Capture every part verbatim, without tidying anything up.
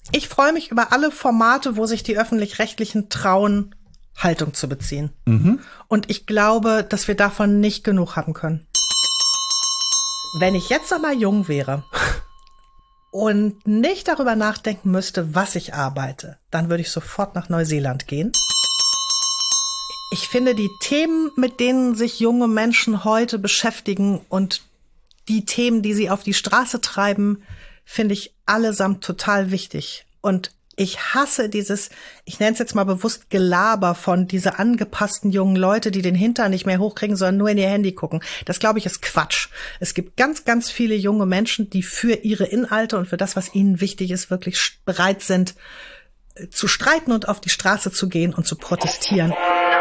Ich freue mich über alle Formate, wo sich die Öffentlich-Rechtlichen trauen, Haltung zu beziehen. Mhm. Und ich glaube, dass wir davon nicht genug haben können. Wenn ich jetzt noch mal jung wäre und nicht darüber nachdenken müsste, was ich arbeite, dann würde ich sofort nach Neuseeland gehen. Ich finde, die Themen, mit denen sich junge Menschen heute beschäftigen und die Themen, die sie auf die Straße treiben, finde ich allesamt total wichtig. Und ich hasse dieses, ich nenne es jetzt mal bewusst Gelaber von diese angepassten jungen Leute, die den Hintern nicht mehr hochkriegen, sondern nur in ihr Handy gucken. Das, glaube ich, ist Quatsch. Es gibt ganz, ganz viele junge Menschen, die für ihre Inhalte und für das, was ihnen wichtig ist, wirklich bereit sind, zu streiten und auf die Straße zu gehen und zu protestieren.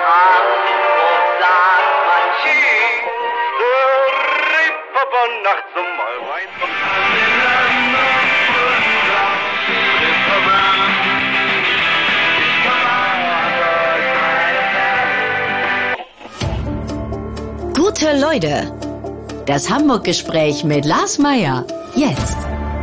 Gute Leute, das Hamburg-Gespräch mit Lars Meyer, jetzt.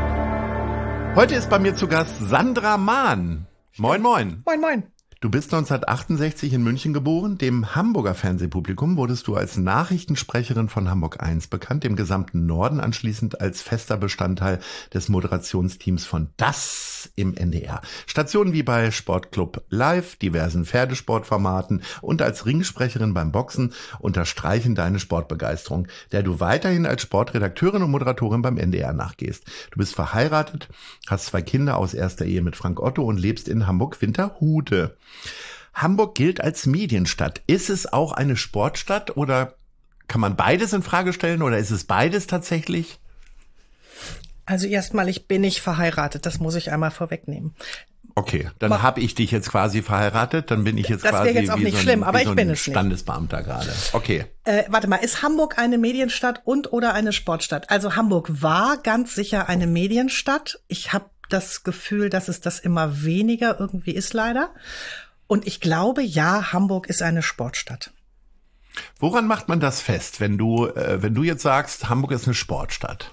Heute ist bei mir zu Gast Sandra Mahn. Moin, moin. Moin, moin. Du bist neunzehnhundertachtundsechzig in München geboren. Dem Hamburger Fernsehpublikum wurdest du als Nachrichtensprecherin von Hamburg eins bekannt, dem gesamten Norden anschließend als fester Bestandteil des Moderationsteams von Das im N D R. Stationen wie bei Sportclub Live, diversen Pferdesportformaten und als Ringsprecherin beim Boxen unterstreichen deine Sportbegeisterung, der du weiterhin als Sportredakteurin und Moderatorin beim N D R nachgehst. Du bist verheiratet, hast zwei Kinder aus erster Ehe mit Frank Otto und lebst in Hamburg-Winterhude. Hamburg gilt als Medienstadt. Ist es auch eine Sportstadt oder kann man beides in Frage stellen oder ist es beides tatsächlich? Also erstmal, ich bin nicht verheiratet, das muss ich einmal vorwegnehmen. Okay, dann habe ich dich jetzt quasi verheiratet, dann bin ich jetzt das quasi jetzt auch wie nicht so ein, schlimm, aber wie so ich bin ein es nicht. Standesbeamter gerade. Okay. Äh, warte mal, ist Hamburg eine Medienstadt und oder eine Sportstadt? Also Hamburg war ganz sicher eine Medienstadt. Ich habe das Gefühl, dass es das immer weniger irgendwie ist leider. Und ich glaube, ja, Hamburg ist eine Sportstadt. Woran macht man das fest, wenn du, äh, wenn du jetzt sagst, Hamburg ist eine Sportstadt?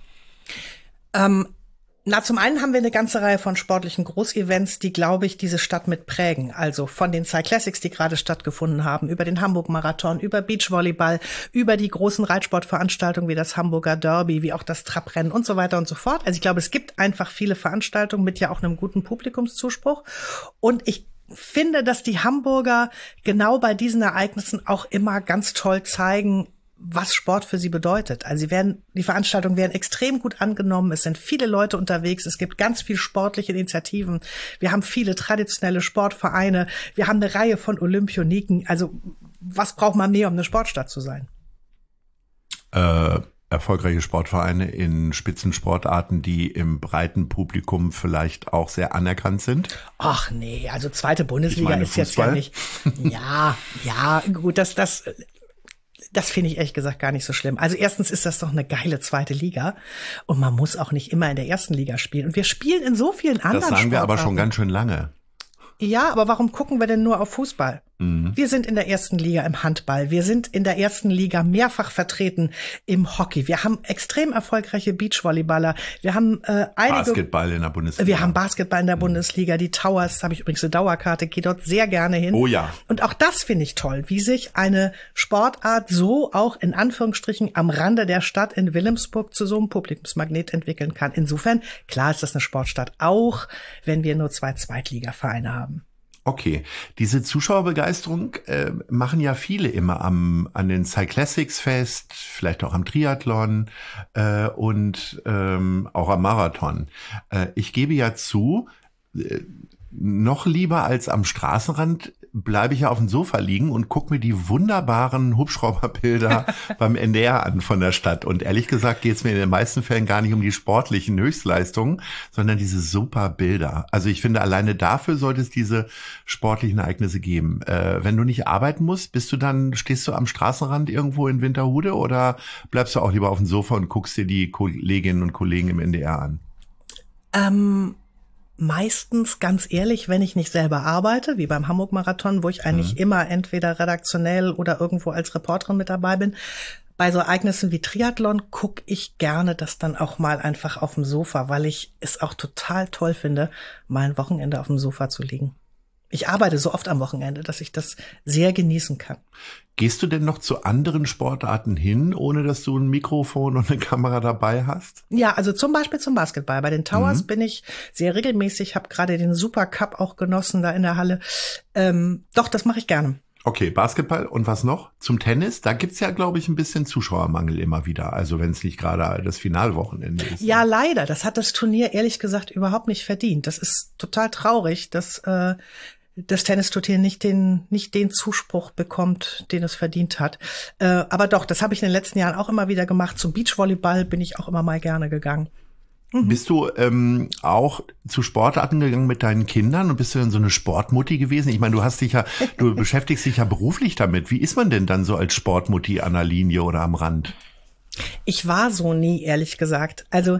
Ähm, na, zum einen haben wir eine ganze Reihe von sportlichen Großevents, die, glaube ich, diese Stadt mit prägen. Also von den Cyclassics, die gerade stattgefunden haben, über den Hamburg-Marathon, über Beachvolleyball, über die großen Reitsportveranstaltungen wie das Hamburger Derby, wie auch das Trabrennen und so weiter und so fort. Also ich glaube, es gibt einfach viele Veranstaltungen mit ja auch einem guten Publikumszuspruch. Und ich finde, dass die Hamburger genau bei diesen Ereignissen auch immer ganz toll zeigen, was Sport für sie bedeutet. Also sie werden, die Veranstaltungen werden extrem gut angenommen. Es sind viele Leute unterwegs. Es gibt ganz viel sportliche Initiativen. Wir haben viele traditionelle Sportvereine. Wir haben eine Reihe von Olympioniken. Also was braucht man mehr, um eine Sportstadt zu sein? Äh, erfolgreiche Sportvereine in Spitzensportarten, die im breiten Publikum vielleicht auch sehr anerkannt sind? Ach nee, also zweite Bundesliga ich meine, ist jetzt ja nicht. Ja, ja, gut, das, das, das finde ich ehrlich gesagt gar nicht so schlimm. Also erstens ist das doch eine geile zweite Liga und man muss auch nicht immer in der ersten Liga spielen. Und wir spielen in so vielen anderen Sportarten. Das sagen wir aber schon ganz schön lange. Ja, aber warum gucken wir denn nur auf Fußball? Mhm. Wir sind in der ersten Liga im Handball. Wir sind in der ersten Liga mehrfach vertreten im Hockey. Wir haben extrem erfolgreiche Beachvolleyballer. Wir haben äh, einige Basketball in der Bundesliga. Wir haben Basketball in der mhm. Bundesliga. Die Towers, habe ich übrigens eine Dauerkarte, gehe dort sehr gerne hin. Oh ja. Und auch das finde ich toll, wie sich eine Sportart so auch in Anführungsstrichen am Rande der Stadt in Wilhelmsburg zu so einem Publikumsmagnet entwickeln kann. Insofern, klar ist das eine Sportstadt, auch wenn wir nur zwei Zweitligavereine haben. Okay, diese Zuschauerbegeisterung äh, machen ja viele immer am an den Cyclassics fest, vielleicht auch am Triathlon äh, und ähm, auch am Marathon. Äh, ich gebe ja zu, äh, noch lieber als am Straßenrand bleibe ich ja auf dem Sofa liegen und gucke mir die wunderbaren Hubschrauberbilder beim N D R an von der Stadt. Und ehrlich gesagt geht es mir in den meisten Fällen gar nicht um die sportlichen Höchstleistungen, sondern diese super Bilder. Also ich finde, alleine dafür sollte es diese sportlichen Ereignisse geben. Äh, wenn du nicht arbeiten musst, bist du dann, stehst du am Straßenrand irgendwo in Winterhude oder bleibst du auch lieber auf dem Sofa und guckst dir die Kolleginnen und Kollegen im N D R an? Ähm... Meistens, ganz ehrlich, wenn ich nicht selber arbeite, wie beim Hamburg-Marathon, wo ich eigentlich mhm. immer entweder redaktionell oder irgendwo als Reporterin mit dabei bin. bei so Ereignissen wie Triathlon gucke ich gerne das dann auch mal einfach auf dem Sofa, weil ich es auch total toll finde, mal ein Wochenende auf dem Sofa zu liegen. Ich arbeite so oft am Wochenende, dass ich das sehr genießen kann. Gehst du denn noch zu anderen Sportarten hin, ohne dass du ein Mikrofon und eine Kamera dabei hast? Ja, also zum Beispiel zum Basketball. Bei den Towers Mhm. bin ich sehr regelmäßig, habe gerade den Supercup auch genossen da in der Halle. Ähm, doch, das mache ich gerne. Okay, Basketball und was noch? Zum Tennis, da gibt's ja, glaube ich, ein bisschen Zuschauermangel immer wieder. Also wenn es nicht gerade das Finalwochenende ist. Ja, leider. Das hat das Turnier ehrlich gesagt überhaupt nicht verdient. Das ist total traurig, dass äh, das Tennisturnier nicht den nicht den Zuspruch bekommt, den es verdient hat. Äh, aber doch, das habe ich in den letzten Jahren auch immer wieder gemacht. Zum Beachvolleyball bin ich auch immer mal gerne gegangen. Mhm. Bist du ähm, auch zu Sportarten gegangen mit deinen Kindern und bist du dann so eine Sportmutti gewesen? Ich meine, du hast dich ja, du beschäftigst dich ja beruflich damit. Wie ist man denn dann so als Sportmutti an der Linie oder am Rand? Ich war so nie, ehrlich gesagt. Also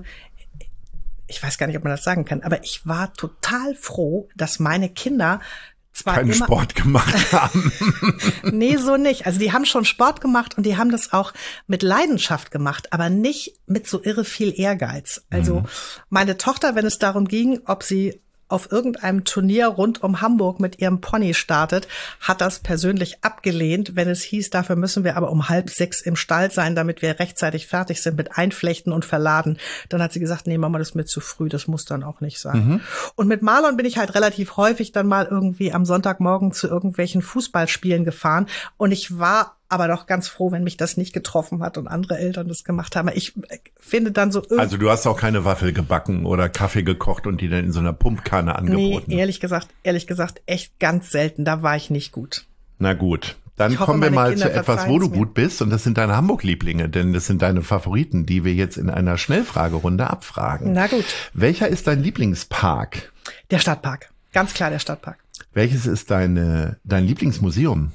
ich weiß gar nicht, ob man das sagen kann, aber ich war total froh, dass meine Kinder zwar Keinen immer Sport gemacht haben. Nee, so nicht. Also die haben schon Sport gemacht und die haben das auch mit Leidenschaft gemacht, aber nicht mit so irre viel Ehrgeiz. Also mhm. meine Tochter, wenn es darum ging, ob sie auf irgendeinem Turnier rund um Hamburg mit ihrem Pony startet, hat das persönlich abgelehnt, wenn es hieß, dafür müssen wir aber um halb sechs im Stall sein, damit wir rechtzeitig fertig sind mit Einflechten und Verladen. Dann hat sie gesagt, nee, Mama, das ist mir zu früh, das muss dann auch nicht sein. Mhm. Und mit Marlon bin ich halt relativ häufig dann mal irgendwie am Sonntagmorgen zu irgendwelchen Fußballspielen gefahren und ich war aber doch ganz froh, wenn mich das nicht getroffen hat und andere Eltern das gemacht haben. Ich finde dann so... Also du hast auch keine Waffel gebacken oder Kaffee gekocht und die dann in so einer Pumpkanne angeboten? Nee, ehrlich gesagt, ehrlich gesagt, echt ganz selten. Da war ich nicht gut. Na gut, dann hoffe, kommen wir mal Kinder zu etwas, wo du mir. gut bist. Und das sind deine Hamburg-Lieblinge, denn das sind deine Favoriten, die wir jetzt in einer Schnellfragerunde abfragen. Na gut. Welcher ist dein Lieblingspark? Der Stadtpark. Ganz klar der Stadtpark. Welches ist deine, dein Lieblingsmuseum?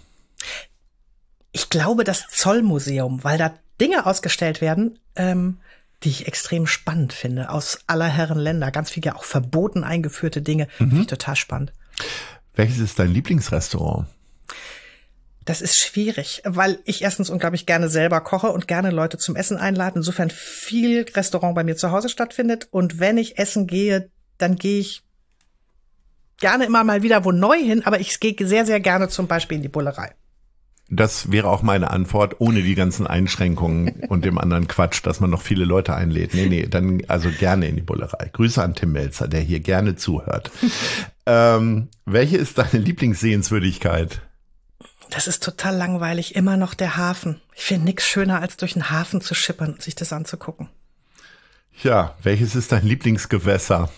Ich glaube, das Zollmuseum, weil da Dinge ausgestellt werden, ähm, die ich extrem spannend finde, aus aller Herren Länder. Ganz viele auch verboten eingeführte Dinge. Mhm. Finde ich total spannend. Welches ist dein Lieblingsrestaurant? Das ist schwierig, weil ich erstens unglaublich gerne selber koche und gerne Leute zum Essen einlade. Insofern viel Restaurant bei mir zu Hause stattfindet. Und wenn ich essen gehe, dann gehe ich gerne immer mal wieder wo neu hin. Aber ich gehe sehr, sehr gerne zum Beispiel in die Bullerei. Das wäre auch meine Antwort, ohne die ganzen Einschränkungen und dem anderen Quatsch, dass man noch viele Leute einlädt. Nee, nee, dann also gerne in die Bullerei. Grüße an Tim Melzer, der hier gerne zuhört. ähm, welche ist deine Lieblingssehenswürdigkeit? Das ist total langweilig. Immer noch der Hafen. Ich finde nichts schöner, als durch den Hafen zu schippern und sich das anzugucken. Ja, welches ist dein Lieblingsgewässer?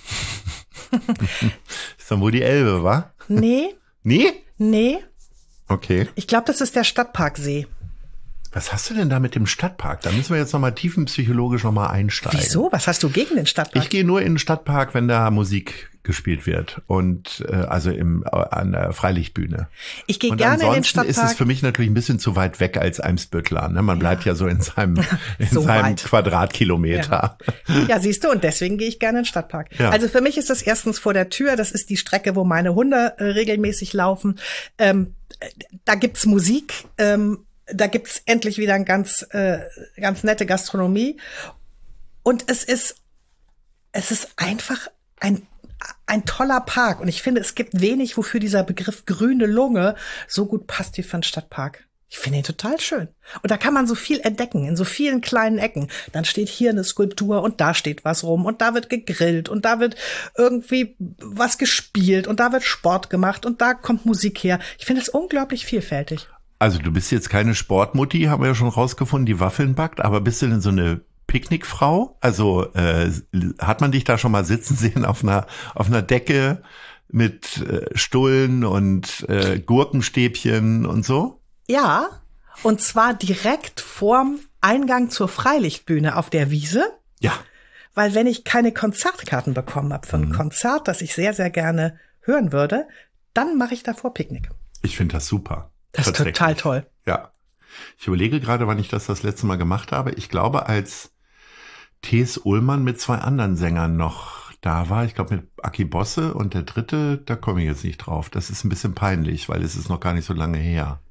Ist dann wohl die Elbe, wa? Nee. Nee? Nee. Okay. Ich glaube, das ist der Stadtparksee. Was hast du denn da mit dem Stadtpark? Da müssen wir jetzt nochmal tiefenpsychologisch nochmal einsteigen. Wieso? Was hast du gegen den Stadtpark? Ich gehe nur in den Stadtpark, wenn da Musik gespielt wird und äh, also im an der Freilichtbühne. Ich gehe gerne in den Stadtpark. Ist es für mich natürlich ein bisschen zu weit weg als Eimsbüttler. Ne? Man bleibt ja, ja so in seinem, in so seinem weit. Quadratkilometer. Ja. ja, siehst du, und deswegen gehe ich gerne in den Stadtpark. Ja. Also für mich ist das erstens vor der Tür. Das ist die Strecke, wo meine Hunde äh, regelmäßig laufen. Ähm, da gibt's Musik. Ähm, Da gibt's endlich wieder ein ganz, äh, ganz nette Gastronomie. Und es ist, es ist einfach ein, ein toller Park. Und ich finde, es gibt wenig, wofür dieser Begriff grüne Lunge so gut passt wie für einen Stadtpark. Ich finde ihn total schön. Und da kann man so viel entdecken, in so vielen kleinen Ecken. Dann steht hier eine Skulptur und da steht was rum und da wird gegrillt und da wird irgendwie was gespielt und da wird Sport gemacht und da kommt Musik her. Ich finde es unglaublich vielfältig. Also du bist jetzt keine Sportmutti, haben wir ja schon rausgefunden, die Waffeln backt, aber bist du denn so eine Picknickfrau? Also äh, hat man dich da schon mal sitzen sehen auf einer auf einer Decke mit äh, Stullen und äh, Gurkenstäbchen und so? Ja, und zwar direkt vorm Eingang zur Freilichtbühne auf der Wiese. Ja. Weil wenn ich keine Konzertkarten bekommen habe für ein mhm. Konzert, das ich sehr, sehr gerne hören würde, dann mache ich davor Picknick. Ich finde das super. Das ist total toll. Ja. Ich überlege gerade, wann ich das das letzte Mal gemacht habe. Ich glaube, als T S. Ullmann mit zwei anderen Sängern noch da war. Ich glaube, mit Aki Bosse und der dritte, da komme ich jetzt nicht drauf. Das ist ein bisschen peinlich, weil es ist noch gar nicht so lange her.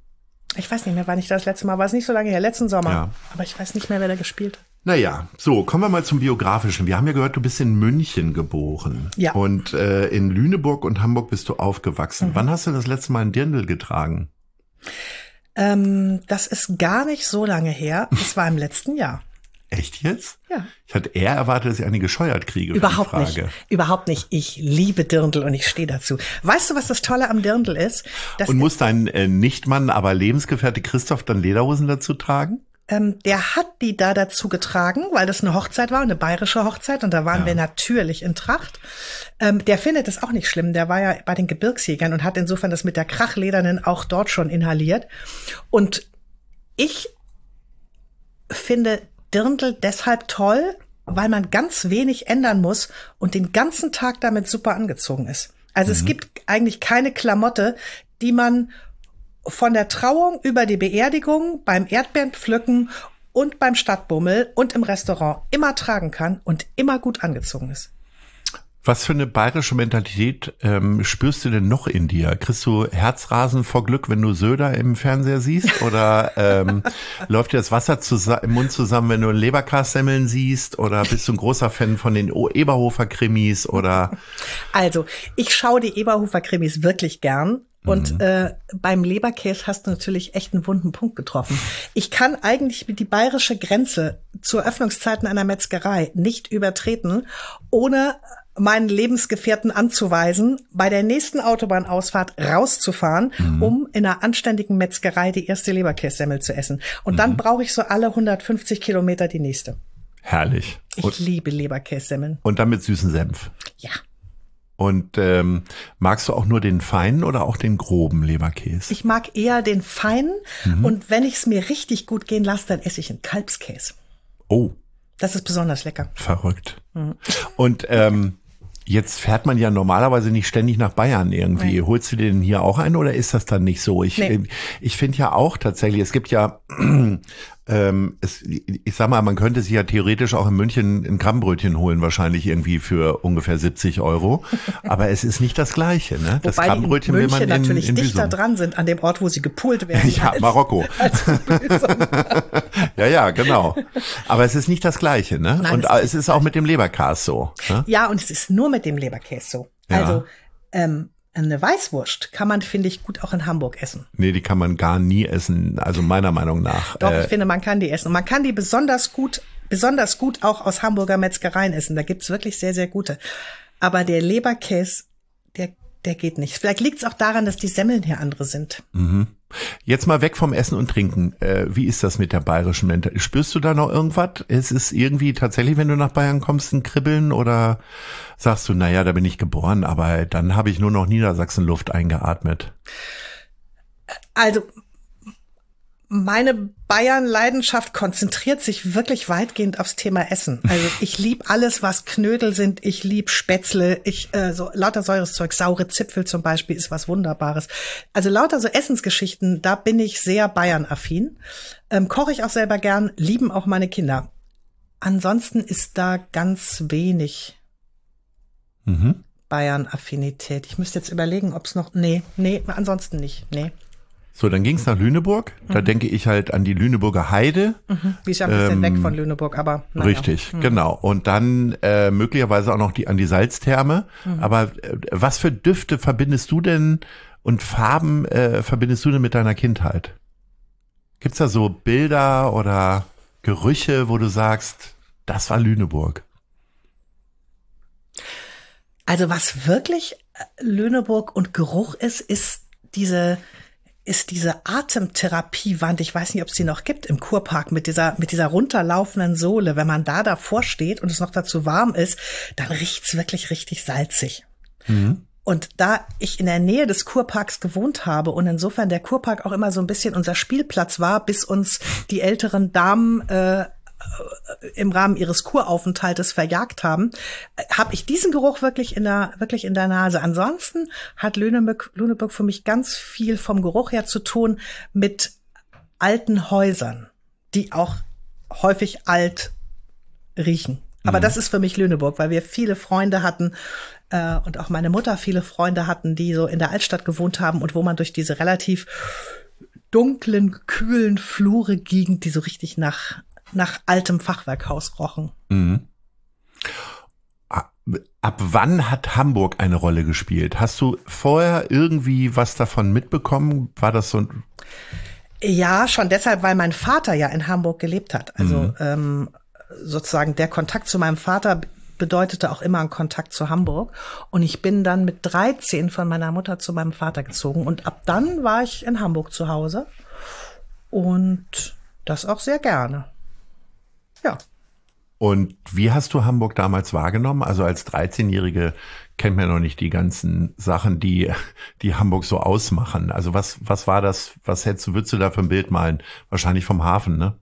Ich weiß nicht mehr, wann ich das letzte Mal war. Es nicht so lange her, letzten Sommer. Ja. Aber ich weiß nicht mehr, wer da gespielt hat. Naja, so, kommen wir mal zum Biografischen. Wir haben ja gehört, du bist in München geboren. Ja. Und äh, in Lüneburg und Hamburg bist du aufgewachsen. Mhm. Wann hast du das letzte Mal einen Dirndl getragen? Ähm, das ist gar nicht so lange her. Das war im letzten Jahr. Echt jetzt? Ja. Ich hatte eher erwartet, dass ich eine gescheuert kriege. Überhaupt für die Frage. nicht. Überhaupt nicht. Ich liebe Dirndl und ich stehe dazu. Weißt du, was das Tolle am Dirndl ist? Das und muss dein äh, Nichtmann, aber Lebensgefährte Christoph dann Lederhosen dazu tragen? Ähm, der hat die da dazu getragen, weil das eine Hochzeit war, eine bayerische Hochzeit. Und da waren ja. wir natürlich in Tracht. Ähm, der findet es auch nicht schlimm. Der war ja bei den Gebirgsjägern und hat insofern das mit der Krachledernen auch dort schon inhaliert. Und ich finde Dirndl deshalb toll, weil man ganz wenig ändern muss und den ganzen Tag damit super angezogen ist. Also mhm. es gibt eigentlich keine Klamotte, die man von der Trauung über die Beerdigung, beim Erdbeerenpflücken und beim Stadtbummel und im Restaurant immer tragen kann und immer gut angezogen ist. Was für eine bayerische Mentalität ähm, spürst du denn noch in dir? Kriegst du Herzrasen vor Glück, wenn du Söder im Fernseher siehst? Oder ähm, läuft dir das Wasser im Mund zusammen, wenn du Leberkassemmeln siehst? Oder bist du ein großer Fan von den Eberhofer-Krimis? Oder? Also, ich schaue die Eberhofer-Krimis wirklich gern. Und mhm. äh, beim Leberkäse hast du natürlich echt einen wunden Punkt getroffen. Ich kann eigentlich die bayerische Grenze zur Öffnungszeiten einer Metzgerei nicht übertreten, ohne meinen Lebensgefährten anzuweisen, bei der nächsten Autobahnausfahrt rauszufahren, mhm. um in einer anständigen Metzgerei die erste Leberkässemmel zu essen. Und mhm. dann brauche ich so alle hundertfünfzig Kilometer die nächste. Herrlich. Ich und, liebe Leberkässemmeln. Und dann mit süßen Senf. Ja. Und ähm, magst du auch nur den feinen oder auch den groben Leberkäse? Ich mag eher den feinen. Mhm. Und wenn ich es mir richtig gut gehen lasse, dann esse ich einen Kalbskäse. Oh. Das ist besonders lecker. Verrückt. Mhm. Und ähm, jetzt fährt man ja normalerweise nicht ständig nach Bayern irgendwie. Nee. Holst du dir den hier auch ein oder ist das dann nicht so? Ich, nee. ich finde ja auch tatsächlich, es gibt ja, ähm, es, ich sag mal, man könnte sich ja theoretisch auch in München ein Krabbenbrötchen holen, wahrscheinlich irgendwie für ungefähr siebzig Euro. Aber es ist nicht das Gleiche, ne? Das Wobei Krabbenbrötchen die in will man in, natürlich in dichter dran sind an dem Ort, wo sie gepult werden. Ja, als, Marokko. Als ja, ja, genau. Aber es ist nicht das Gleiche, ne? Nein, und es ist, ist auch mit dem Leberkäse so. Ne? Ja, und es ist nur mit dem Leberkäse so. Ja. Also ähm, eine Weißwurst kann man, finde ich, gut auch in Hamburg essen. Nee, die kann man gar nie essen, also meiner Meinung nach. Doch, äh, ich finde, man kann die essen. Und man kann die besonders gut, besonders gut auch aus Hamburger Metzgereien essen. Da gibt's wirklich sehr, sehr gute. Aber der Leberkäse, der, der geht nicht. Vielleicht liegt's auch daran, dass die Semmeln hier andere sind. Mhm. Jetzt mal weg vom Essen und Trinken. Äh, wie ist das mit der bayerischen Mentalität? Spürst du da noch irgendwas? Es ist irgendwie tatsächlich, wenn du nach Bayern kommst, ein Kribbeln oder sagst du, naja, da bin ich geboren, aber dann habe ich nur noch Niedersachsenluft eingeatmet? Also meine Bayern-Leidenschaft konzentriert sich wirklich weitgehend aufs Thema Essen. Also ich lieb alles, was Knödel sind. Ich lieb Spätzle. Ich äh, so lauter säures Zeug, saure Zipfel zum Beispiel ist was Wunderbares. Also lauter so Essensgeschichten, da bin ich sehr Bayern-affin. Ähm, koche ich auch selber gern, lieben auch meine Kinder. Ansonsten ist da ganz wenig mhm. Bayern-Affinität. Ich müsste jetzt überlegen, ob es noch... Nee, nee, ansonsten nicht. Nee. So, dann ging's nach Lüneburg. Da mhm. denke ich halt an die Lüneburger Heide. Mhm. Die ist ja ein bisschen ähm, weg von Lüneburg, aber naja. Richtig, mhm. genau. Und dann äh, möglicherweise auch noch die an die Salztherme. Mhm. Aber äh, was für Düfte verbindest du denn und Farben äh, verbindest du denn mit deiner Kindheit? Gibt's da so Bilder oder Gerüche, wo du sagst, das war Lüneburg? Also was wirklich Lüneburg und Geruch ist, ist diese ist diese Atemtherapiewand, ich weiß nicht, ob es die noch gibt, im Kurpark mit dieser mit dieser runterlaufenden Sohle. Wenn man da davor steht und es noch dazu warm ist, dann riecht's wirklich richtig salzig. Mhm. Und da ich in der Nähe des Kurparks gewohnt habe und insofern der Kurpark auch immer so ein bisschen unser Spielplatz war, bis uns die älteren Damen äh, im Rahmen ihres Kuraufenthaltes verjagt haben, habe ich diesen Geruch wirklich in der wirklich in der Nase. Ansonsten hat Lüneburg, Lüneburg für mich ganz viel vom Geruch her zu tun mit alten Häusern, die auch häufig alt riechen. Aber mhm. das ist für mich Lüneburg, weil wir viele Freunde hatten äh, und auch meine Mutter viele Freunde hatten, die so in der Altstadt gewohnt haben und wo man durch diese relativ dunklen, kühlen Flure Gegend, die so richtig nach, nach altem Fachwerkhaus rochen. Mhm. Ab wann hat Hamburg eine Rolle gespielt? Hast du vorher irgendwie was davon mitbekommen? War das so? Ja, schon deshalb, weil mein Vater ja in Hamburg gelebt hat. Also mhm. ähm, sozusagen der Kontakt zu meinem Vater bedeutete auch immer einen Kontakt zu Hamburg. Und ich bin dann mit dreizehn von meiner Mutter zu meinem Vater gezogen. Und ab dann war ich in Hamburg zu Hause. Und das auch sehr gerne. Ja. Und wie hast du Hamburg damals wahrgenommen? Also als dreizehnjährige kennt man noch nicht die ganzen Sachen, die, die Hamburg so ausmachen. Also was, was war das, was hättest du, würdest du da für ein Bild malen? Wahrscheinlich vom Hafen, ne?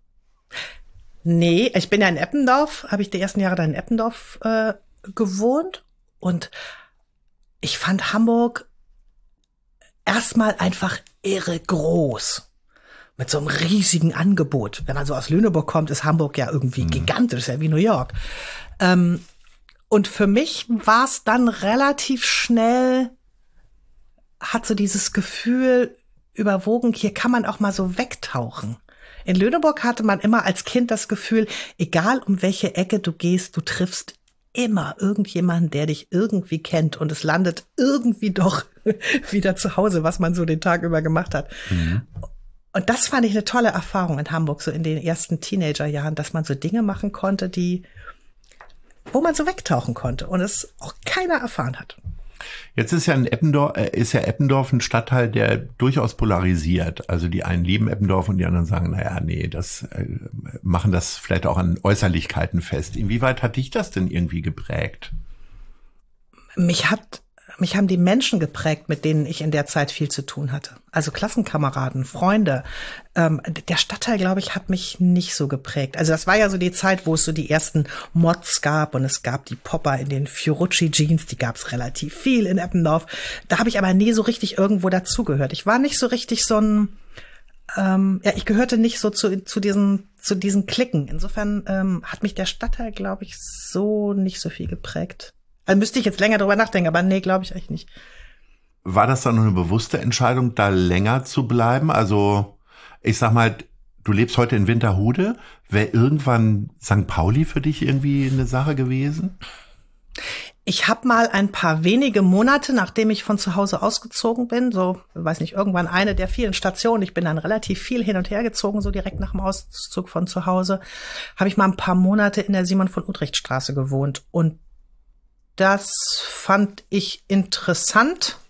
Nee, ich bin ja in Eppendorf, habe ich die ersten Jahre da in Eppendorf äh, gewohnt. Und ich fand Hamburg erstmal einfach irre groß. Mit so einem riesigen Angebot. Wenn man so aus Lüneburg kommt, ist Hamburg ja irgendwie mhm. gigantisch, ja wie New York. Ähm, und für mich war es dann relativ schnell, hat so dieses Gefühl überwogen, hier kann man auch mal so wegtauchen. In Lüneburg hatte man immer als Kind das Gefühl, egal um welche Ecke du gehst, du triffst immer irgendjemanden, der dich irgendwie kennt und es landet irgendwie doch wieder zu Hause, was man so den Tag über gemacht hat. Mhm. Und das fand ich eine tolle Erfahrung in Hamburg, so in den ersten Teenagerjahren, dass man so Dinge machen konnte, die, wo man so wegtauchen konnte und es auch keiner erfahren hat. Jetzt ist ja in Eppendorf, ist ja Eppendorf ein Stadtteil, der durchaus polarisiert. Also die einen lieben Eppendorf und die anderen sagen, naja, nee, das äh, machen das vielleicht auch an Äußerlichkeiten fest. Inwieweit hat dich das denn irgendwie geprägt? Mich hat Mich haben die Menschen geprägt, mit denen ich in der Zeit viel zu tun hatte. Also Klassenkameraden, Freunde. Ähm, der Stadtteil, glaube ich, hat mich nicht so geprägt. Also das war ja so die Zeit, wo es so die ersten Mods gab und es gab die Popper in den Fiorucci-Jeans, die gab es relativ viel in Eppendorf. Da habe ich aber nie so richtig irgendwo dazugehört. Ich war nicht so richtig so ein, ähm, ja, ich gehörte nicht so zu, zu diesen, zu diesen Klicken. Insofern ähm, hat mich der Stadtteil, glaube ich, so nicht so viel geprägt. Also müsste ich jetzt länger drüber nachdenken, aber nee, glaube ich eigentlich nicht. War das dann eine bewusste Entscheidung, da länger zu bleiben? Also ich sag mal, du lebst heute in Winterhude. Wäre irgendwann Sankt Pauli für dich irgendwie eine Sache gewesen? Ich habe mal ein paar wenige Monate, nachdem ich von zu Hause ausgezogen bin, so, weiß nicht, irgendwann eine der vielen Stationen, ich bin dann relativ viel hin und her gezogen, so direkt nach dem Auszug von zu Hause, habe ich mal ein paar Monate in der Simon von Utrecht Straße gewohnt. Und das fand ich interessant,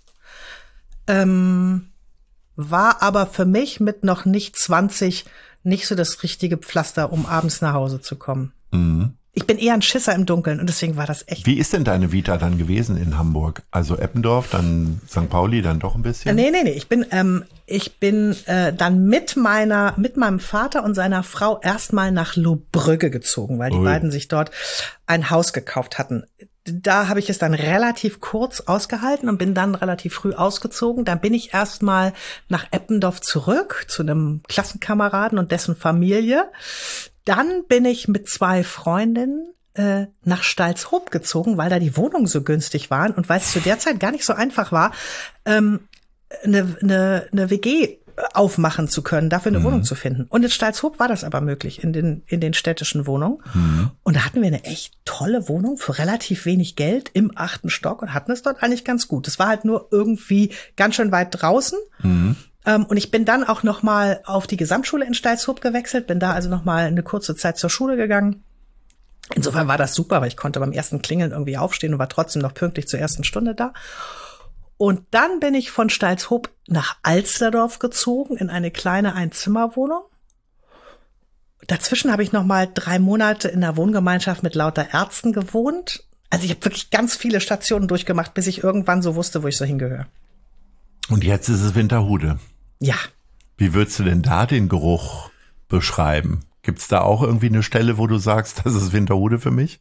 ähm, war aber für mich mit noch nicht zwanzig nicht so das richtige Pflaster, um abends nach Hause zu kommen. Mhm. Ich bin eher ein Schisser im Dunkeln und deswegen war das echt. Wie ist denn deine Vita dann gewesen in Hamburg? Also Eppendorf, dann Sankt Pauli, dann doch ein bisschen? Nee, nee, nee. Ich bin, ähm, ich bin äh, dann mit meiner, mit meinem Vater und seiner Frau erstmal nach Lohbrügge gezogen, weil die Ui. beiden sich dort ein Haus gekauft hatten. Da habe ich es dann relativ kurz ausgehalten und bin dann relativ früh ausgezogen. Dann bin ich erstmal nach Eppendorf zurück zu einem Klassenkameraden und dessen Familie. Dann bin ich mit zwei Freundinnen äh, nach Stalzhoop gezogen, weil da die Wohnungen so günstig waren und weil es zu der Zeit gar nicht so einfach war, ähm, eine, eine, eine W G aufmachen zu können, dafür eine mhm. Wohnung zu finden. Und in Stalzhoop war das aber möglich, in den in den städtischen Wohnungen. Mhm. Und da hatten wir eine echt tolle Wohnung für relativ wenig Geld im achten Stock und hatten es dort eigentlich ganz gut. Es war halt nur irgendwie ganz schön weit draußen. Mhm. Ähm, und ich bin dann auch noch mal auf die Gesamtschule in Stalzhoop gewechselt, bin da also noch mal eine kurze Zeit zur Schule gegangen. Insofern war das super, weil ich konnte beim ersten Klingeln irgendwie aufstehen und war trotzdem noch pünktlich zur ersten Stunde da. Und dann bin ich von Stalzhoop nach Alsterdorf gezogen in eine kleine Einzimmerwohnung. Dazwischen habe ich noch mal drei Monate in der Wohngemeinschaft mit lauter Ärzten gewohnt. Also ich habe wirklich ganz viele Stationen durchgemacht, bis ich irgendwann so wusste, wo ich so hingehöre. Und jetzt ist es Winterhude. Ja. Wie würdest du denn da den Geruch beschreiben? Gibt's da auch irgendwie eine Stelle, wo du sagst, das ist Winterhude für mich?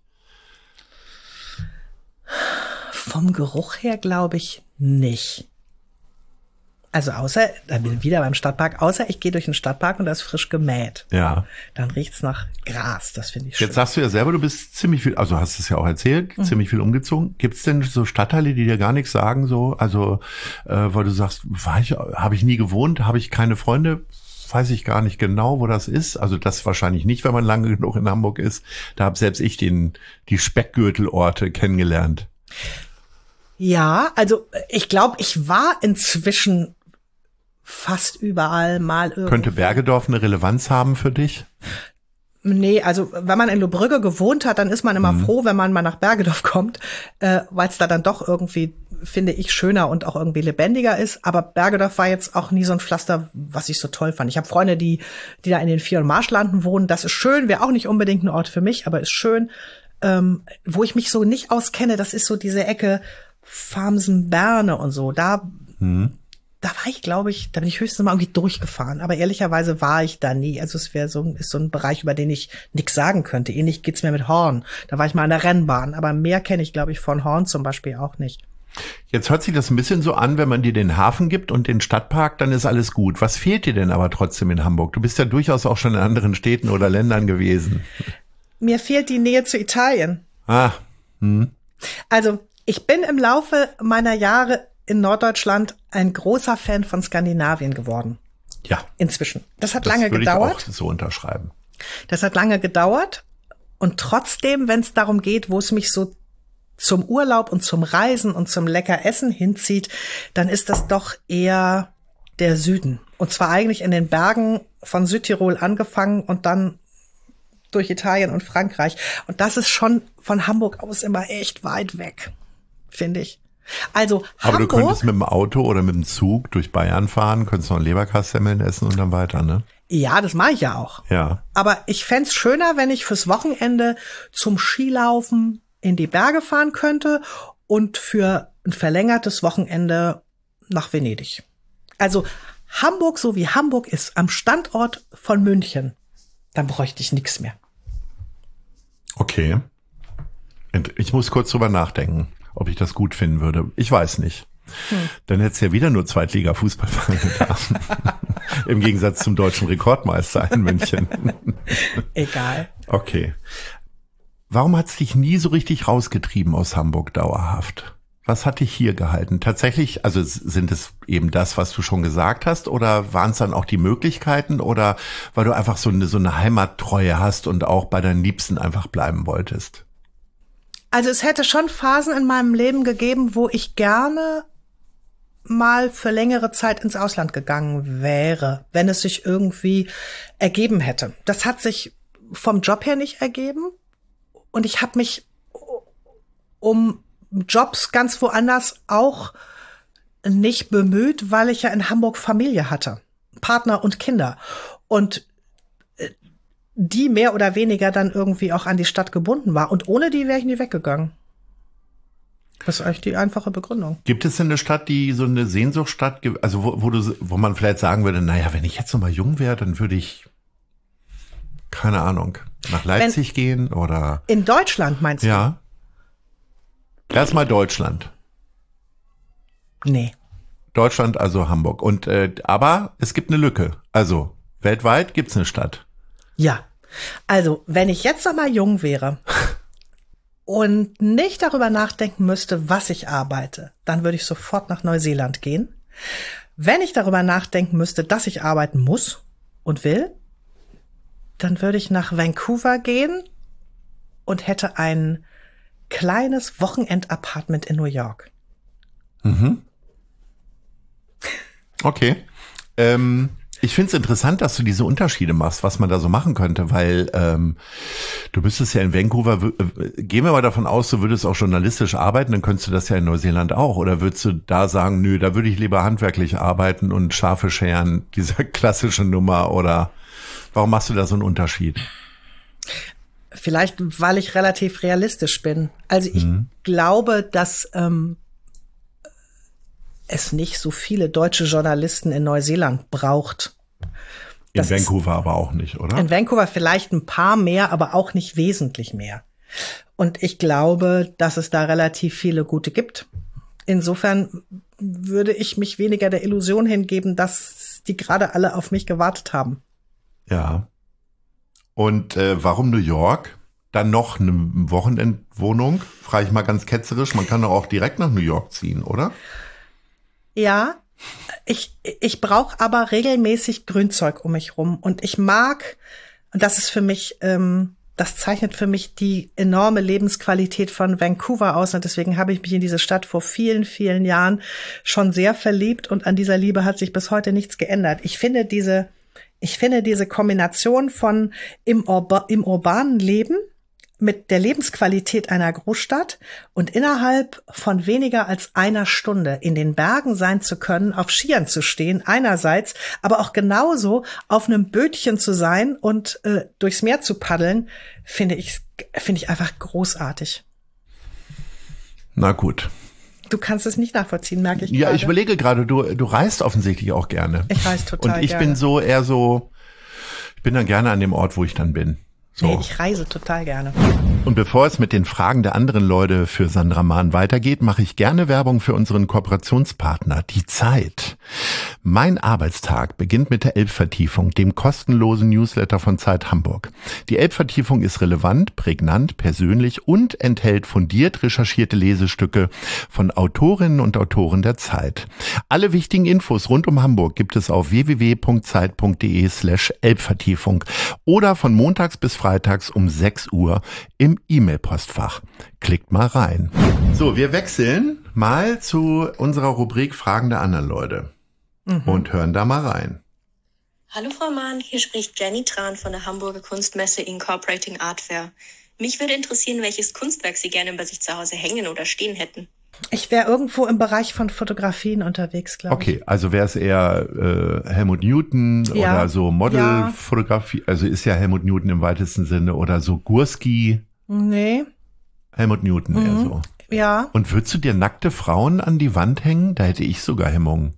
Vom Geruch her glaube ich nicht. Also außer, da bin ich wieder beim Stadtpark, außer ich gehe durch den Stadtpark und da ist frisch gemäht. Ja. Dann riecht's nach Gras, das finde ich schön. Jetzt sagst du ja selber, du bist ziemlich viel, also hast es ja auch erzählt, mhm. ziemlich viel umgezogen. Gibt's denn so Stadtteile, die dir gar nichts sagen, so, also, äh, weil du sagst, war ich, habe ich nie gewohnt, habe ich keine Freunde, weiß ich gar nicht genau, wo das ist. Also das wahrscheinlich nicht, wenn man lange genug in Hamburg ist. Da habe selbst ich den, die Speckgürtelorte kennengelernt. Ja, also ich glaube, ich war inzwischen fast überall mal irgendwie. Könnte Bergedorf eine Relevanz haben für dich? Nee, also wenn man in Lohbrügge gewohnt hat, dann ist man immer mhm. froh, wenn man mal nach Bergedorf kommt, äh, weil es da dann doch irgendwie, finde ich, schöner und auch irgendwie lebendiger ist. Aber Bergedorf war jetzt auch nie so ein Pflaster, was ich so toll fand. Ich habe Freunde, die die da in den Vier- und Marschlanden wohnen. Das ist schön, wäre auch nicht unbedingt ein Ort für mich, aber ist schön. Ähm, wo ich mich so nicht auskenne, das ist so diese Ecke Farmsen-Berne und so. Da mhm. Da war ich, glaube ich, da bin ich höchstens mal irgendwie durchgefahren. Aber ehrlicherweise war ich da nie. Also es wäre so, ist so ein Bereich, über den ich nichts sagen könnte. Ähnlich geht's mir mit Horn. Da war ich mal an der Rennbahn. Aber mehr kenne ich, glaube ich, von Horn zum Beispiel auch nicht. Jetzt hört sich das ein bisschen so an, wenn man dir den Hafen gibt und den Stadtpark, dann ist alles gut. Was fehlt dir denn aber trotzdem in Hamburg? Du bist ja durchaus auch schon in anderen Städten oder Ländern gewesen. Mir fehlt die Nähe zu Italien. Ah. Hm. Also ich bin im Laufe meiner Jahre in Norddeutschland ein großer Fan von Skandinavien geworden. Ja. Inzwischen. Das hat das lange würde gedauert. Ich auch so unterschreiben. Das hat lange gedauert. Und trotzdem, wenn es darum geht, wo es mich so zum Urlaub und zum Reisen und zum lecker Essen hinzieht, dann ist das doch eher der Süden. Und zwar eigentlich in den Bergen von Südtirol angefangen und dann durch Italien und Frankreich. Und das ist schon von Hamburg aus immer echt weit weg, finde ich. Also Aber Hamburg, du könntest mit dem Auto oder mit dem Zug durch Bayern fahren, könntest noch ein Leberkassemmeln essen und dann weiter, ne? Ja, das mache ich ja auch. Ja. Aber ich fänd's schöner, wenn ich fürs Wochenende zum Skilaufen in die Berge fahren könnte und für ein verlängertes Wochenende nach Venedig. Also Hamburg, so wie Hamburg ist, am Standort von München, dann bräuchte ich nichts mehr. Okay. Und ich muss kurz drüber nachdenken, ob ich das gut finden würde. Ich weiß nicht. Hm. Dann hättest du ja wieder nur Zweitliga-Fußball fahren getan. Im Gegensatz zum deutschen Rekordmeister in München. Egal. Okay. Warum hat es dich nie so richtig rausgetrieben aus Hamburg dauerhaft? Was hat dich hier gehalten? Tatsächlich, also sind es eben das, was du schon gesagt hast, oder waren es dann auch die Möglichkeiten, oder weil du einfach so eine, so eine Heimattreue hast und auch bei deinen Liebsten einfach bleiben wolltest? Also es hätte schon Phasen in meinem Leben gegeben, wo ich gerne mal für längere Zeit ins Ausland gegangen wäre, wenn es sich irgendwie ergeben hätte. Das hat sich vom Job her nicht ergeben und ich habe mich um Jobs ganz woanders auch nicht bemüht, weil ich ja in Hamburg Familie hatte, Partner und Kinder und die mehr oder weniger dann irgendwie auch an die Stadt gebunden war. Und ohne die wäre ich nie weggegangen. Das ist eigentlich die einfache Begründung. Gibt es denn eine Stadt, die so eine Sehnsuchtsstadt gibt, also wo, wo du, wo man vielleicht sagen würde, naja, wenn ich jetzt noch mal jung wäre, dann würde ich, keine Ahnung, nach Leipzig wenn, gehen oder... In Deutschland meinst du? Ja. Erstmal Deutschland. Nee. Deutschland, also Hamburg. Und äh, aber es gibt eine Lücke. Also weltweit gibt's eine Stadt. Ja, also wenn ich jetzt noch mal jung wäre und nicht darüber nachdenken müsste, was ich arbeite, dann würde ich sofort nach Neuseeland gehen. Wenn ich darüber nachdenken müsste, dass ich arbeiten muss und will, dann würde ich nach Vancouver gehen und hätte ein kleines Wochenendapartment in New York. Mhm. Okay. Ähm Ich finde es interessant, dass du diese Unterschiede machst, was man da so machen könnte, weil ähm, du müsstest ja in Vancouver, äh, gehen wir mal davon aus, du würdest auch journalistisch arbeiten, dann könntest du das ja in Neuseeland auch. Oder würdest du da sagen, nö, da würde ich lieber handwerklich arbeiten und Schafe scheren, diese klassische Nummer, oder warum machst du da so einen Unterschied? Vielleicht, weil ich relativ realistisch bin. Also ich mhm. glaube, dass ähm, es nicht so viele deutsche Journalisten in Neuseeland braucht. In das Vancouver aber auch nicht, oder? In Vancouver vielleicht ein paar mehr, aber auch nicht wesentlich mehr. Und ich glaube, dass es da relativ viele gute gibt. Insofern würde ich mich weniger der Illusion hingeben, dass die gerade alle auf mich gewartet haben. Ja. Und äh, warum New York? Dann noch eine Wochenendwohnung? Frage ich mal ganz ketzerisch. Man kann doch auch direkt nach New York ziehen, oder? Ja, ich, ich brauche aber regelmäßig Grünzeug um mich rum. Und ich mag, und das ist für mich, ähm, das zeichnet für mich die enorme Lebensqualität von Vancouver aus. Und deswegen habe ich mich in diese Stadt vor vielen, vielen Jahren schon sehr verliebt. Und an dieser Liebe hat sich bis heute nichts geändert. Ich finde diese, ich finde diese Kombination von im, Urba, im urbanen Leben mit der Lebensqualität einer Großstadt und innerhalb von weniger als einer Stunde in den Bergen sein zu können, auf Skiern zu stehen, einerseits, aber auch genauso auf einem Bötchen zu sein und äh, durchs Meer zu paddeln, finde ich, finde ich einfach großartig. Na gut. Du kannst es nicht nachvollziehen, merke ich Ja, gerade. ich überlege gerade, du, du reist offensichtlich auch gerne. Ich reise total Und ich gerne. bin so eher so, ich bin dann gerne an dem Ort, wo ich dann bin. So. Nee, ich reise total gerne. Und bevor es mit den Fragen der anderen Leute für Sandra Mahn weitergeht, mache ich gerne Werbung für unseren Kooperationspartner, die Zeit. Mein Arbeitstag beginnt mit der Elbvertiefung, dem kostenlosen Newsletter von Zeit Hamburg. Die Elbvertiefung ist relevant, prägnant, persönlich und enthält fundiert recherchierte Lesestücke von Autorinnen und Autoren der Zeit. Alle wichtigen Infos rund um Hamburg gibt es auf w w w punkt zeit punkt d e slash Elbvertiefung oder von montags bis freitags um sechs Uhr im E-Mail-Postfach. Klickt mal rein. So, wir wechseln mal zu unserer Rubrik Fragen der anderen Leute mhm. und hören da mal rein. Hallo Frau Mahn, hier spricht Jenny Tran von der Hamburger Kunstmesse Incorporating Art Fair. Mich würde interessieren, welches Kunstwerk Sie gerne bei sich zu Hause hängen oder stehen hätten. Ich wäre irgendwo im Bereich von Fotografien unterwegs, glaube ich. Okay, also wäre es eher äh, Helmut Newton Ja. oder so Modelfotografie, also ist ja Helmut Newton im weitesten Sinne oder so Gursky. Nee, Helmut Newton eher Mhm. so. ja. Und würdest du dir nackte Frauen an die Wand hängen? Da hätte ich sogar Hemmungen.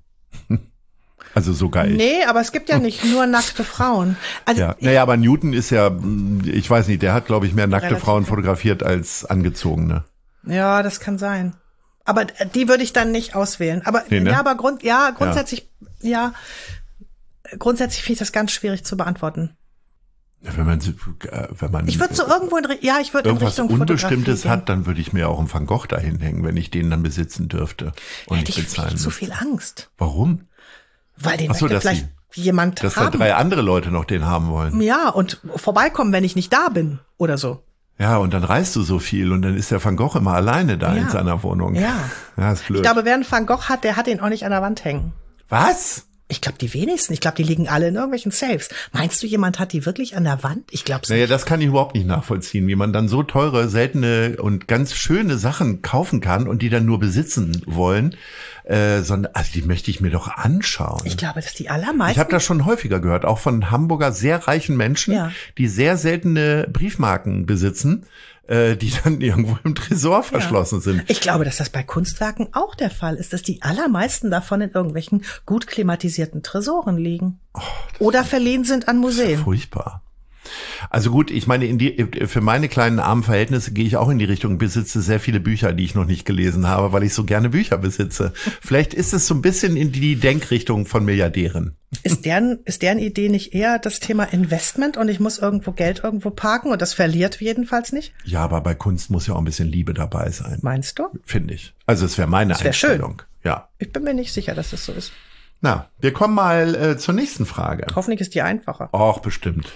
Also sogar ich. Nee, aber es gibt ja nicht nur nackte Frauen. Also Ja, naja, aber Newton ist ja, ich weiß nicht, der hat, glaube ich, mehr nackte Relativ. Frauen fotografiert als angezogene. Ja, das kann sein. Aber die würde ich dann nicht auswählen. Aber Nee, ne? ja, aber Grund, ja, grundsätzlich, ja, grundsätzlich finde ich das ganz schwierig zu beantworten. Ja, wenn man, äh, wenn man Ich würde so irgendwo in, Ri- ja, ich würde in irgendwas Richtung Unbestimmtes Fotografie gehen. hat, dann würde ich mir auch einen Van Gogh dahin hängen, wenn ich den dann besitzen dürfte und Hätte nicht ich bezahlen viel zu müsste. viel Angst, Warum? weil den Ach so, möchte dass vielleicht jemand Dass da haben. drei andere Leute noch den haben wollen. Ja, und vorbeikommen, wenn ich nicht da bin oder so. Ja, und dann reist du so viel und dann ist der Van Gogh immer alleine da Ja. in seiner Wohnung. Ja. Ja, ist blöd. Ich glaube, wer einen Van Gogh hat, der hat ihn auch nicht an der Wand hängen. Was? Ich glaube, die wenigsten. Ich glaube, die liegen alle in irgendwelchen Safes. Meinst du, jemand hat die wirklich an der Wand? Ich glaube es Naja, nicht. das kann ich überhaupt nicht nachvollziehen, wie man dann so teure, seltene und ganz schöne Sachen kaufen kann und die dann nur besitzen wollen, äh, sondern, also die möchte ich mir doch anschauen. Ich glaube, dass die allermeisten. Ich habe das schon häufiger gehört, auch von Hamburger sehr reichen Menschen, Ja. die sehr seltene Briefmarken besitzen, äh, die dann irgendwo im Tresor verschlossen sind. Ich glaube, dass das bei Kunstwerken auch der Fall ist, dass die allermeisten davon in irgendwelchen gut klimatisierten Tresoren liegen. Oh, Oder verliehen sind an Museen. Furchtbar. Also gut, ich meine, in die, für meine kleinen armen Verhältnisse gehe ich auch in die Richtung, besitze sehr viele Bücher, die ich noch nicht gelesen habe, weil ich so gerne Bücher besitze. Vielleicht ist es so ein bisschen in die Denkrichtung von Milliardären. Ist deren, ist deren Idee nicht eher das Thema Investment und ich muss irgendwo Geld irgendwo parken und das verliert jedenfalls nicht? Ja, aber bei Kunst muss ja auch ein bisschen Liebe dabei sein, Meinst du? finde ich. Also es wäre meine Das wär schön. Einstellung. Ja. Ich bin mir nicht sicher, dass das so ist. Na, wir kommen mal äh, zur nächsten Frage. Hoffentlich ist die einfacher. Auch bestimmt.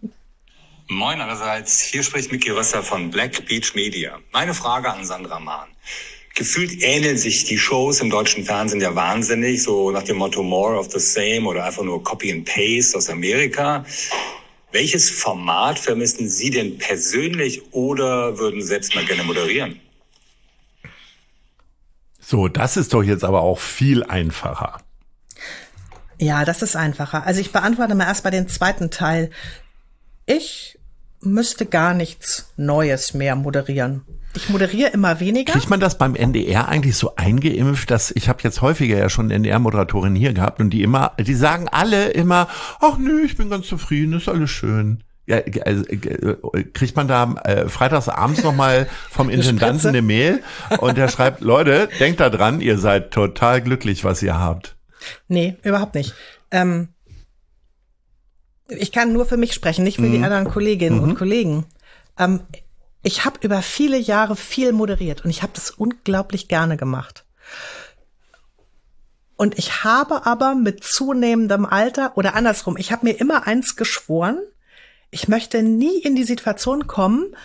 Moin allerseits, hier spricht Micky Rösser von Black Beach Media. Meine Frage an Sandra Mahn. Gefühlt ähneln sich die Shows im deutschen Fernsehen ja wahnsinnig, so nach dem Motto More of the Same oder einfach nur Copy and Paste aus Amerika. Welches Format vermissen Sie denn persönlich oder würden selbst mal gerne moderieren? So, das ist doch jetzt aber auch viel einfacher. Ja, das ist einfacher. Also ich beantworte mal erst bei den zweiten Teil. Ich müsste gar nichts Neues mehr moderieren. Ich moderiere immer weniger. Kriegt man das beim N D R eigentlich so eingeimpft, dass ich habe jetzt häufiger ja schon N D R-Moderatorinnen hier gehabt und die immer, die sagen alle immer, ach nö, ich bin ganz zufrieden, ist alles schön. Ja, also, kriegt man da äh, freitags abends nochmal vom Intendanten eine Mail und der schreibt, Leute, denkt da dran, ihr seid total glücklich, was ihr habt. Nee, überhaupt nicht. Ähm, ich kann nur für mich sprechen, nicht für mhm. die anderen Kolleginnen mhm. und Kollegen. Ähm, ich habe über viele Jahre viel moderiert und ich habe das unglaublich gerne gemacht. Und ich habe aber mit zunehmendem Alter oder andersrum, ich habe mir immer eins geschworen, ich möchte nie in die Situation kommen,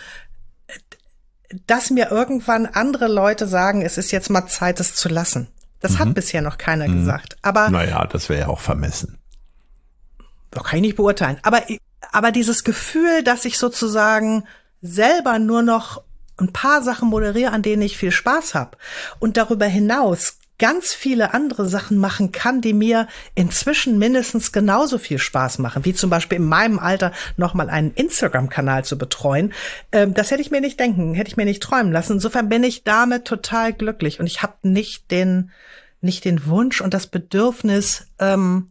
dass mir irgendwann andere Leute sagen, es ist jetzt mal Zeit, es zu lassen. Das mhm. hat bisher noch keiner mhm. gesagt. Aber naja, das wäre ja auch vermessen. Das kann ich nicht beurteilen. Aber, aber dieses Gefühl, dass ich sozusagen selber nur noch ein paar Sachen moderiere, an denen ich viel Spaß habe und darüber hinaus ganz viele andere Sachen machen kann, die mir inzwischen mindestens genauso viel Spaß machen, wie zum Beispiel in meinem Alter nochmal einen Instagram-Kanal zu betreuen. Ähm, das hätte ich mir nicht denken, hätte ich mir nicht träumen lassen. Insofern bin ich damit total glücklich und ich habe nicht den, nicht den Wunsch und das Bedürfnis, ähm,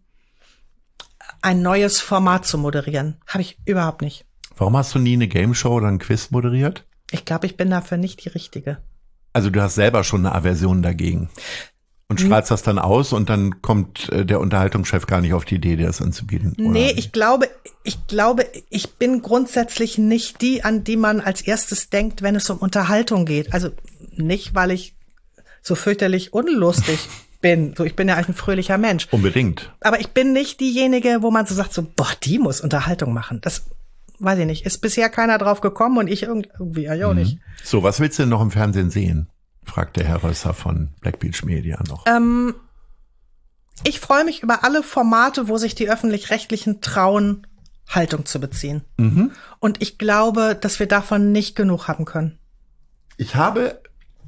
ein neues Format zu moderieren. Habe ich überhaupt nicht. Warum hast du nie eine Gameshow oder ein Quiz moderiert? Ich glaube, ich bin dafür nicht die Richtige. Also du hast selber schon eine Aversion dagegen. Und strahlst das dann aus und dann kommt äh, der Unterhaltungschef gar nicht auf die Idee, dir das anzubieten? Oder? Nee, ich glaube, ich glaube, ich bin grundsätzlich nicht die, an die man als erstes denkt, wenn es um Unterhaltung geht. Also nicht, weil ich so fürchterlich unlustig bin. So, ich bin ja eigentlich ein fröhlicher Mensch. Unbedingt. Aber ich bin nicht diejenige, wo man so sagt, so, boah, die muss Unterhaltung machen. Das weiß ich nicht. Ist bisher keiner drauf gekommen und ich irgendwie ja auch mhm. nicht. So, was willst du denn noch im Fernsehen sehen? Fragt der Herr Rösser von Black Beach Media noch. Ähm, ich freue mich über alle Formate, wo sich die Öffentlich-Rechtlichen trauen, Haltung zu beziehen. Mhm. Und ich glaube, dass wir davon nicht genug haben können. Ich habe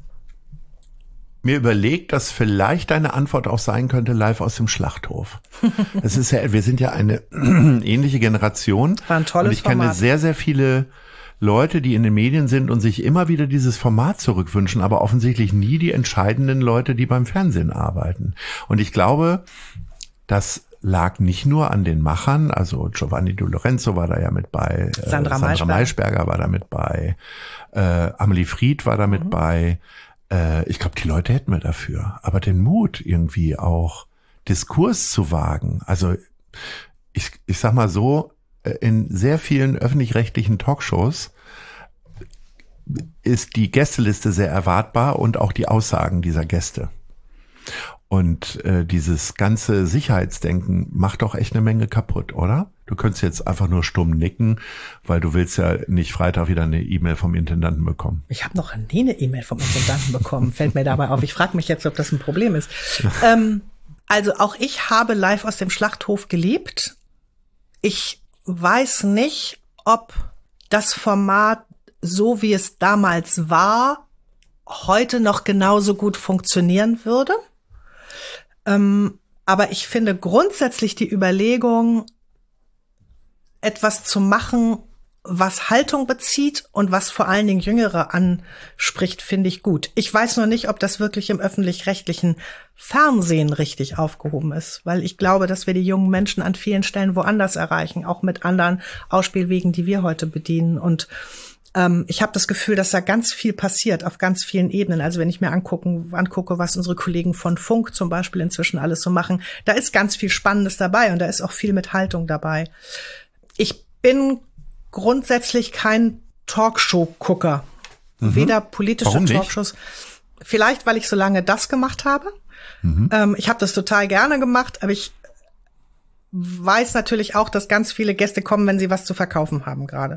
mir überlegt, dass vielleicht deine Antwort auch sein könnte, live aus dem Schlachthof. Das ist ja, wir sind ja eine ähnliche Generation. War ein tolles und ich kenne Format. sehr, sehr viele Leute, die in den Medien sind und sich immer wieder dieses Format zurückwünschen, aber offensichtlich nie die entscheidenden Leute, die beim Fernsehen arbeiten. Und ich glaube, das lag nicht nur an den Machern, also Giovanni Di Lorenzo war da ja mit bei, äh, Sandra, Sandra Maischberger war da mit bei, äh, Amelie Fried war da mit mhm. bei. Äh, ich glaube, die Leute hätten wir dafür. Aber den Mut irgendwie auch, Diskurs zu wagen. Also ich, ich sag mal so, in sehr vielen öffentlich-rechtlichen Talkshows ist die Gästeliste sehr erwartbar und auch die Aussagen dieser Gäste. Und äh, dieses ganze Sicherheitsdenken macht doch echt eine Menge kaputt, oder? Du könntest jetzt einfach nur stumm nicken, weil du willst ja nicht Freitag wieder eine E-Mail vom Intendanten bekommen. Ich habe noch nie eine E-Mail vom Intendanten bekommen, fällt mir dabei auf. Ich frage mich jetzt, ob das ein Problem ist. ähm, also auch ich habe live aus dem Schlachthof geliebt. Ich weiß nicht, ob das Format, so wie es damals war, heute noch genauso gut funktionieren würde. Ähm, aber ich finde grundsätzlich die Überlegung, etwas zu machen, was Haltung bezieht und was vor allen Dingen Jüngere anspricht, finde ich gut. Ich weiß nur nicht, ob das wirklich im öffentlich-rechtlichen Fernsehen richtig aufgehoben ist, weil ich glaube, dass wir die jungen Menschen an vielen Stellen woanders erreichen, auch mit anderen Ausspielwegen, die wir heute bedienen. Und ähm, ich habe das Gefühl, dass da ganz viel passiert auf ganz vielen Ebenen. Also wenn ich mir angucken, angucke, was unsere Kollegen von Funk zum Beispiel inzwischen alles so machen, da ist ganz viel Spannendes dabei und da ist auch viel mit Haltung dabei. Ich bin grundsätzlich kein Talkshow-Gucker. Mhm. Weder politische Warum nicht? Talkshows. Vielleicht, weil ich so lange das gemacht habe. Mhm. Ähm, ich habe das total gerne gemacht, aber ich weiß natürlich auch, dass ganz viele Gäste kommen, wenn sie was zu verkaufen haben gerade.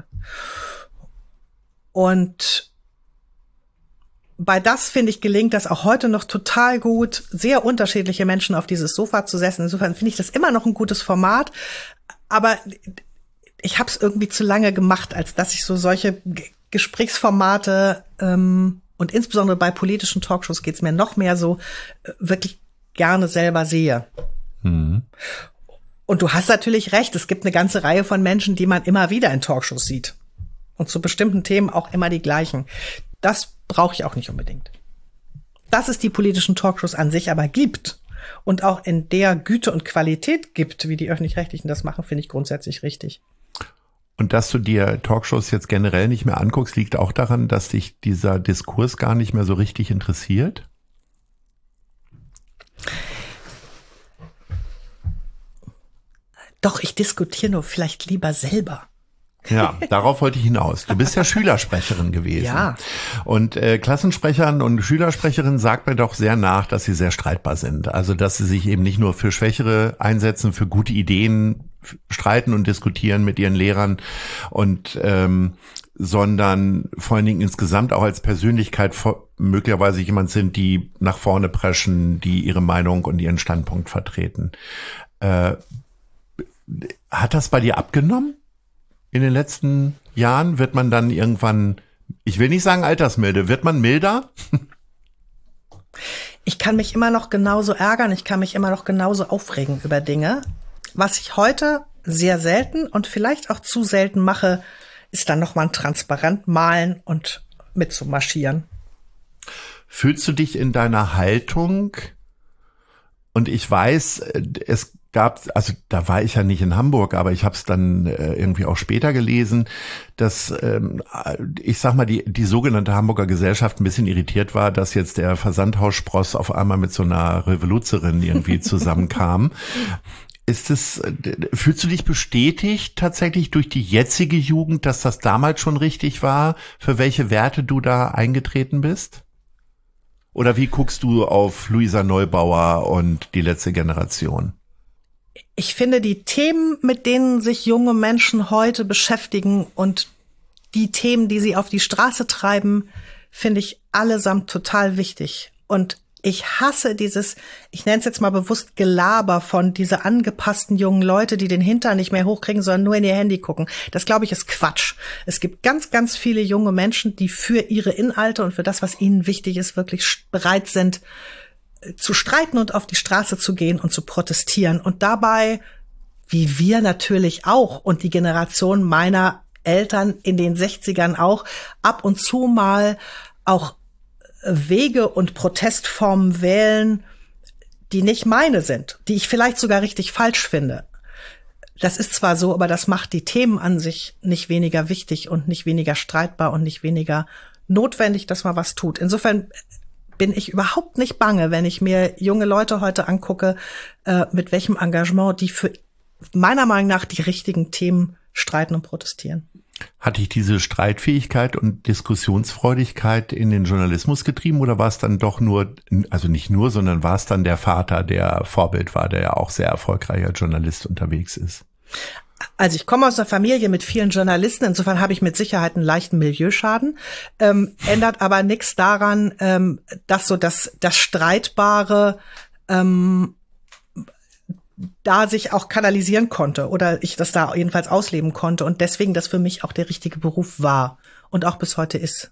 Und bei das, finde ich, gelingt das auch heute noch total gut, sehr unterschiedliche Menschen auf dieses Sofa zu setzen. Insofern finde ich das immer noch ein gutes Format. Aber ich habe es irgendwie zu lange gemacht, als dass ich so solche G- Gesprächsformate ähm, und insbesondere bei politischen Talkshows geht's mir noch mehr so äh, wirklich gerne selber sehe. Mhm. Und du hast natürlich recht, es gibt eine ganze Reihe von Menschen, die man immer wieder in Talkshows sieht. Und zu bestimmten Themen auch immer die gleichen. Das brauche ich auch nicht unbedingt. Dass es die politischen Talkshows an sich aber gibt und auch in der Güte und Qualität gibt, wie die Öffentlich-Rechtlichen das machen, finde ich grundsätzlich richtig. Und dass du dir Talkshows jetzt generell nicht mehr anguckst, liegt auch daran, dass dich dieser Diskurs gar nicht mehr so richtig interessiert? Doch, ich diskutiere nur vielleicht lieber selber. Ja, darauf wollte ich hinaus. Du bist ja Schülersprecherin gewesen. Ja. Und äh, Klassensprechern und Schülersprecherinnen sagt mir doch sehr nach, dass sie sehr streitbar sind. Also, dass sie sich eben nicht nur für Schwächere einsetzen, für gute Ideen streiten und diskutieren mit ihren Lehrern und ähm, sondern vor allen Dingen insgesamt auch als Persönlichkeit möglicherweise jemand sind, die nach vorne preschen, die ihre Meinung und ihren Standpunkt vertreten. Äh, hat das bei dir abgenommen? In den letzten Jahren wird man dann irgendwann, ich will nicht sagen altersmilde, wird man milder? Ich kann mich immer noch genauso ärgern, ich kann mich immer noch genauso aufregen über Dinge. Was ich heute sehr selten und vielleicht auch zu selten mache, ist dann nochmal ein Transparent malen und mitzumarschieren. Fühlst du dich in deiner Haltung, und ich weiß, es gab, also da war ich ja nicht in Hamburg, aber ich habe es dann äh, irgendwie auch später gelesen, dass ähm, ich sag mal die die sogenannte Hamburger Gesellschaft ein bisschen irritiert war, dass jetzt der Versandhausspross auf einmal mit so einer Revoluzerin irgendwie zusammenkam. Ist es, fühlst du dich bestätigt tatsächlich durch die jetzige Jugend, dass das damals schon richtig war, für welche Werte du da eingetreten bist? Oder wie guckst du auf Luisa Neubauer und die letzte Generation? Ich finde die Themen, mit denen sich junge Menschen heute beschäftigen und die Themen, die sie auf die Straße treiben, finde ich allesamt total wichtig. Und ich hasse dieses, ich nenne es jetzt mal bewusst Gelaber von diese angepassten jungen Leute, die den Hintern nicht mehr hochkriegen, sondern nur in ihr Handy gucken. Das, glaube ich, ist Quatsch. Es gibt ganz, ganz viele junge Menschen, die für ihre Inhalte und für das, was ihnen wichtig ist, wirklich bereit sind, zu streiten und auf die Straße zu gehen und zu protestieren. Und dabei, wie wir natürlich auch und die Generation meiner Eltern in den sechzigern auch, ab und zu mal auch Wege und Protestformen wählen, die nicht meine sind, die ich vielleicht sogar richtig falsch finde. Das ist zwar so, aber das macht die Themen an sich nicht weniger wichtig und nicht weniger streitbar und nicht weniger notwendig, dass man was tut. Insofern bin ich überhaupt nicht bange, wenn ich mir junge Leute heute angucke, äh, mit welchem Engagement die für meiner Meinung nach die richtigen Themen streiten und protestieren. Hat dich diese Streitfähigkeit und Diskussionsfreudigkeit in den Journalismus getrieben oder war es dann doch nur, also nicht nur, sondern war es dann der Vater, der Vorbild war, der ja auch sehr erfolgreicher Journalist unterwegs ist? Also ich komme aus einer Familie mit vielen Journalisten, insofern habe ich mit Sicherheit einen leichten Milieuschaden, ähm, ändert aber nichts daran, ähm, dass so das, das Streitbare ähm, da sich auch kanalisieren konnte oder ich das da jedenfalls ausleben konnte und deswegen das für mich auch der richtige Beruf war und auch bis heute ist.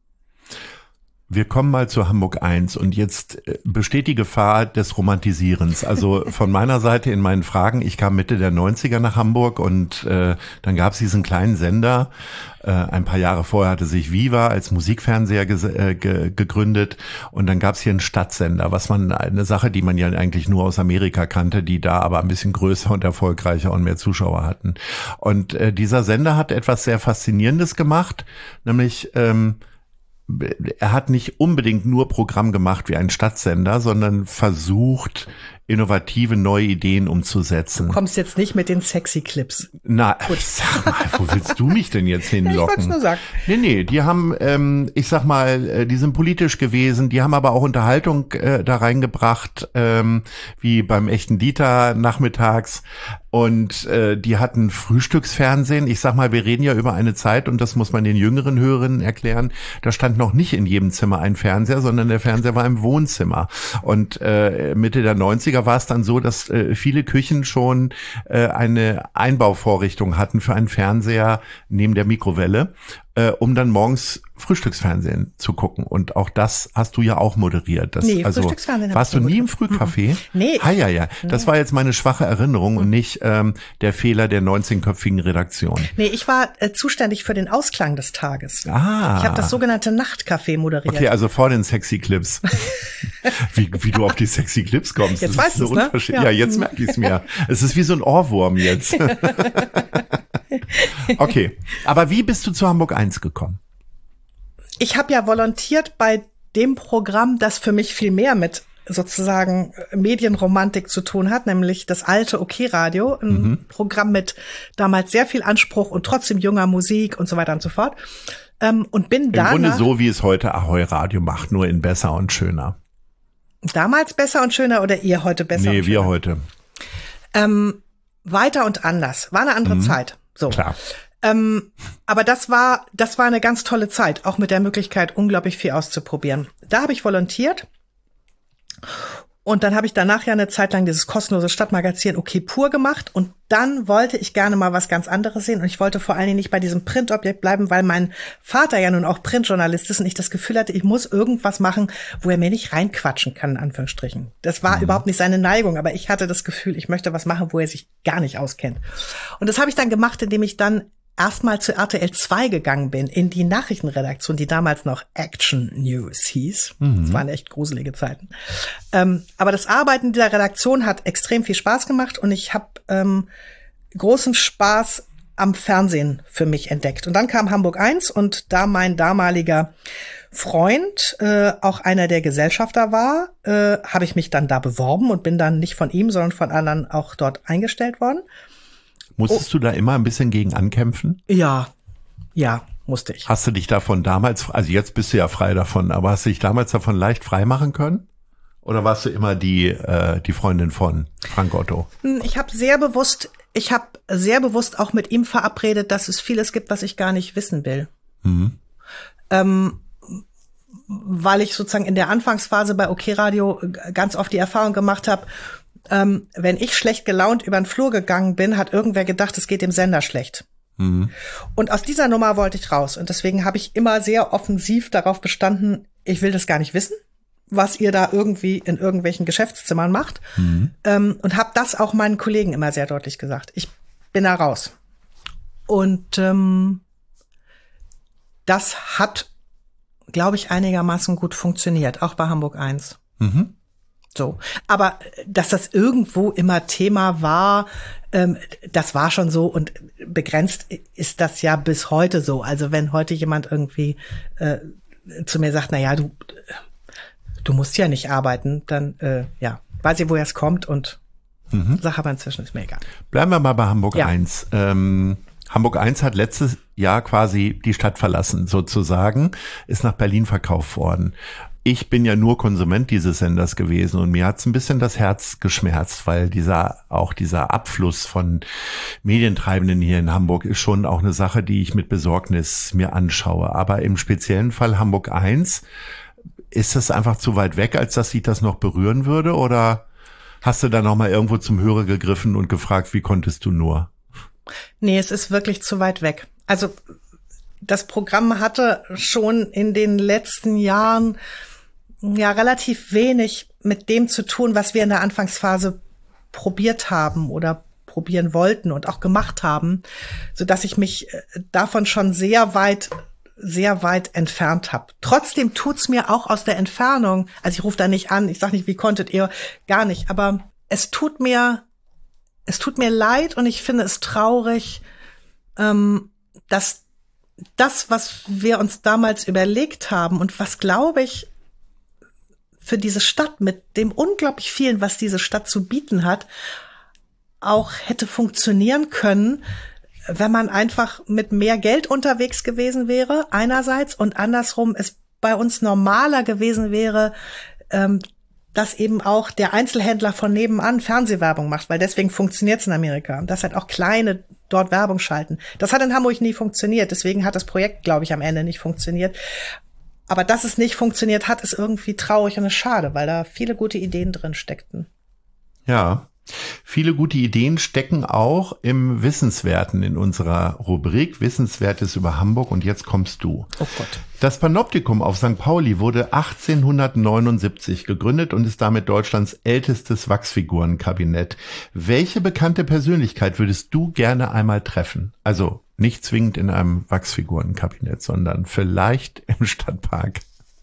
Wir kommen mal zu Hamburg eins und jetzt besteht die Gefahr des Romantisierens. Also von meiner Seite in meinen Fragen, ich kam Mitte der neunziger nach Hamburg und äh, dann gab es diesen kleinen Sender. Äh, ein paar Jahre vorher hatte sich Viva als Musikfernseher ge- äh, ge- gegründet und dann gab es hier einen Stadtsender, was man eine Sache, die man ja eigentlich nur aus Amerika kannte, die da aber ein bisschen größer und erfolgreicher und mehr Zuschauer hatten. Und äh, dieser Sender hat etwas sehr Faszinierendes gemacht, nämlich ähm, er hat nicht unbedingt nur Programm gemacht wie ein Stadtsender, sondern versucht, innovative neue Ideen umzusetzen. Du kommst jetzt nicht mit den sexy Clips. Na, gut. Sag mal, wo willst du mich denn jetzt hinlocken? Ich wollt's nur sagen. Nee, nee, die haben, ähm, ich sag mal, die sind politisch gewesen, die haben aber auch Unterhaltung äh, da reingebracht, ähm, wie beim echten Dieter nachmittags. Und äh, die hatten Frühstücksfernsehen. Ich sag mal, wir reden ja über eine Zeit, und das muss man den jüngeren Hörerinnen erklären, da stand noch nicht in jedem Zimmer ein Fernseher, sondern der Fernseher war im Wohnzimmer. Und äh, Mitte der neunziger war es dann so, dass äh, viele Küchen schon äh, eine Einbauvorrichtung hatten für einen Fernseher neben der Mikrowelle, äh, um dann morgens Frühstücksfernsehen zu gucken. Und auch das hast du ja auch moderiert. Das, nee, also, Frühstücksfernsehen warst du nie im Frühcafé? Nee. Ah, ja, ja. Das war jetzt meine schwache Erinnerung und nicht ähm, der Fehler der neunzehnköpfigen Redaktion. Nee, ich war äh, zuständig für den Ausklang des Tages. Ah. Ich habe das sogenannte Nachtcafé moderiert. Okay, also vor den sexy Clips. wie, wie du auf die sexy Clips kommst. Jetzt das weißt ist so du's, ne? unverschämt. Ja. Ja, jetzt merke ich es mir. Es ist wie so ein Ohrwurm jetzt. Okay, aber wie bist du zu Hamburg eins gekommen? Ich habe ja volontiert bei dem Programm, das für mich viel mehr mit sozusagen Medienromantik zu tun hat, nämlich das alte OK-Radio, ein mhm. Programm mit damals sehr viel Anspruch und trotzdem junger Musik und so weiter und so fort. Ähm, und bin danach... Im Grunde so, wie es heute Ahoi Radio macht, nur in besser und schöner. Damals besser und schöner oder ihr heute besser nee, und schöner? Nee, wir heute. Ähm, weiter und anders. War eine andere mhm. Zeit. So. Klar. Ähm, aber das war, das war eine ganz tolle Zeit, auch mit der Möglichkeit, unglaublich viel auszuprobieren. Da habe ich volontiert. Und dann habe ich danach ja eine Zeit lang dieses kostenlose Stadtmagazin OK Pur gemacht und dann wollte ich gerne mal was ganz anderes sehen und ich wollte vor allen Dingen nicht bei diesem Printobjekt bleiben, weil mein Vater ja nun auch Printjournalist ist und ich das Gefühl hatte, ich muss irgendwas machen, wo er mir nicht reinquatschen kann, in Anführungsstrichen. Das war mhm. überhaupt nicht seine Neigung, aber ich hatte das Gefühl, ich möchte was machen, wo er sich gar nicht auskennt. Und das habe ich dann gemacht, indem ich dann erstmal zu R T L zwei gegangen bin, in die Nachrichtenredaktion, die damals noch Action News hieß. Mhm. Das waren echt gruselige Zeiten. Ähm, aber das Arbeiten dieser Redaktion hat extrem viel Spaß gemacht und ich habe ähm, großen Spaß am Fernsehen für mich entdeckt. Und dann kam Hamburg eins und da mein damaliger Freund äh, auch einer der Gesellschafter war, äh, habe ich mich dann da beworben und bin dann nicht von ihm, sondern von anderen auch dort eingestellt worden. Musstest oh. du da immer ein bisschen gegen ankämpfen? Ja, ja, musste ich. Hast du dich davon damals, also jetzt bist du ja frei davon, aber hast du dich damals davon leicht frei machen können? Oder warst du immer die äh, die Freundin von Frank Otto? Ich habe sehr bewusst, ich habe sehr bewusst auch mit ihm verabredet, dass es vieles gibt, was ich gar nicht wissen will. Mhm. Ähm, weil ich sozusagen in der Anfangsphase bei OK Radio ganz oft die Erfahrung gemacht habe, Ähm, wenn ich schlecht gelaunt über den Flur gegangen bin, hat irgendwer gedacht, es geht dem Sender schlecht. Mhm. Und aus dieser Nummer wollte ich raus. Und deswegen habe ich immer sehr offensiv darauf bestanden, ich will das gar nicht wissen, was ihr da irgendwie in irgendwelchen Geschäftszimmern macht. Mhm. Ähm, und habe das auch meinen Kollegen immer sehr deutlich gesagt. Ich bin da raus. Und ähm, das hat, glaube ich, einigermaßen gut funktioniert, auch bei Hamburg eins. Mhm. So, aber dass das irgendwo immer Thema war, ähm, das war schon so und begrenzt ist das ja bis heute so. Also wenn heute jemand irgendwie äh, zu mir sagt, na ja, du du musst ja nicht arbeiten, dann äh, ja, weiß ich, woher es kommt und mhm. Sache aber inzwischen ist mir egal. Bleiben wir mal bei Hamburg ja. eins. Ähm, Hamburg eins hat letztes Jahr quasi die Stadt verlassen, sozusagen, ist nach Berlin verkauft worden. Ich bin ja nur Konsument dieses Senders gewesen und mir hat's ein bisschen das Herz geschmerzt, weil dieser auch dieser Abfluss von Medientreibenden hier in Hamburg ist schon auch eine Sache, die ich mit Besorgnis mir anschaue. Aber im speziellen Fall Hamburg eins, ist das einfach zu weit weg, als dass sich das noch berühren würde? Oder hast du da noch mal irgendwo zum Hörer gegriffen und gefragt, wie konntest du nur? Nee, es ist wirklich zu weit weg. Also das Programm hatte schon in den letzten Jahren ja relativ wenig mit dem zu tun, was wir in der Anfangsphase probiert haben oder probieren wollten und auch gemacht haben, so dass ich mich davon schon sehr weit sehr weit entfernt habe. Trotzdem tut's mir auch aus der Entfernung, also ich rufe da nicht an, ich sag nicht, wie konntet ihr, gar nicht, aber es tut mir es tut mir leid und ich finde es traurig, ähm, dass das, was wir uns damals überlegt haben und was, glaube ich, für diese Stadt mit dem unglaublich vielen, was diese Stadt zu bieten hat, auch hätte funktionieren können, wenn man einfach mit mehr Geld unterwegs gewesen wäre, einerseits, und andersrum es bei uns normaler gewesen wäre, ähm, dass eben auch der Einzelhändler von nebenan Fernsehwerbung macht, weil deswegen funktioniert es in Amerika. Dass halt auch kleine dort Werbung schalten. Das hat in Hamburg nie funktioniert. Deswegen hat das Projekt, glaube ich, am Ende nicht funktioniert. Aber dass es nicht funktioniert hat, ist irgendwie traurig und ist schade, weil da viele gute Ideen drin steckten. Ja, viele gute Ideen stecken auch im Wissenswerten in unserer Rubrik Wissenswertes über Hamburg und jetzt kommst du. Oh Gott. Das Panoptikum auf Sankt Pauli wurde achtzehnhundertneunundsiebzig gegründet und ist damit Deutschlands ältestes Wachsfigurenkabinett. Welche bekannte Persönlichkeit würdest du gerne einmal treffen? Also nicht zwingend in einem Wachsfigurenkabinett, sondern vielleicht im Stadtpark.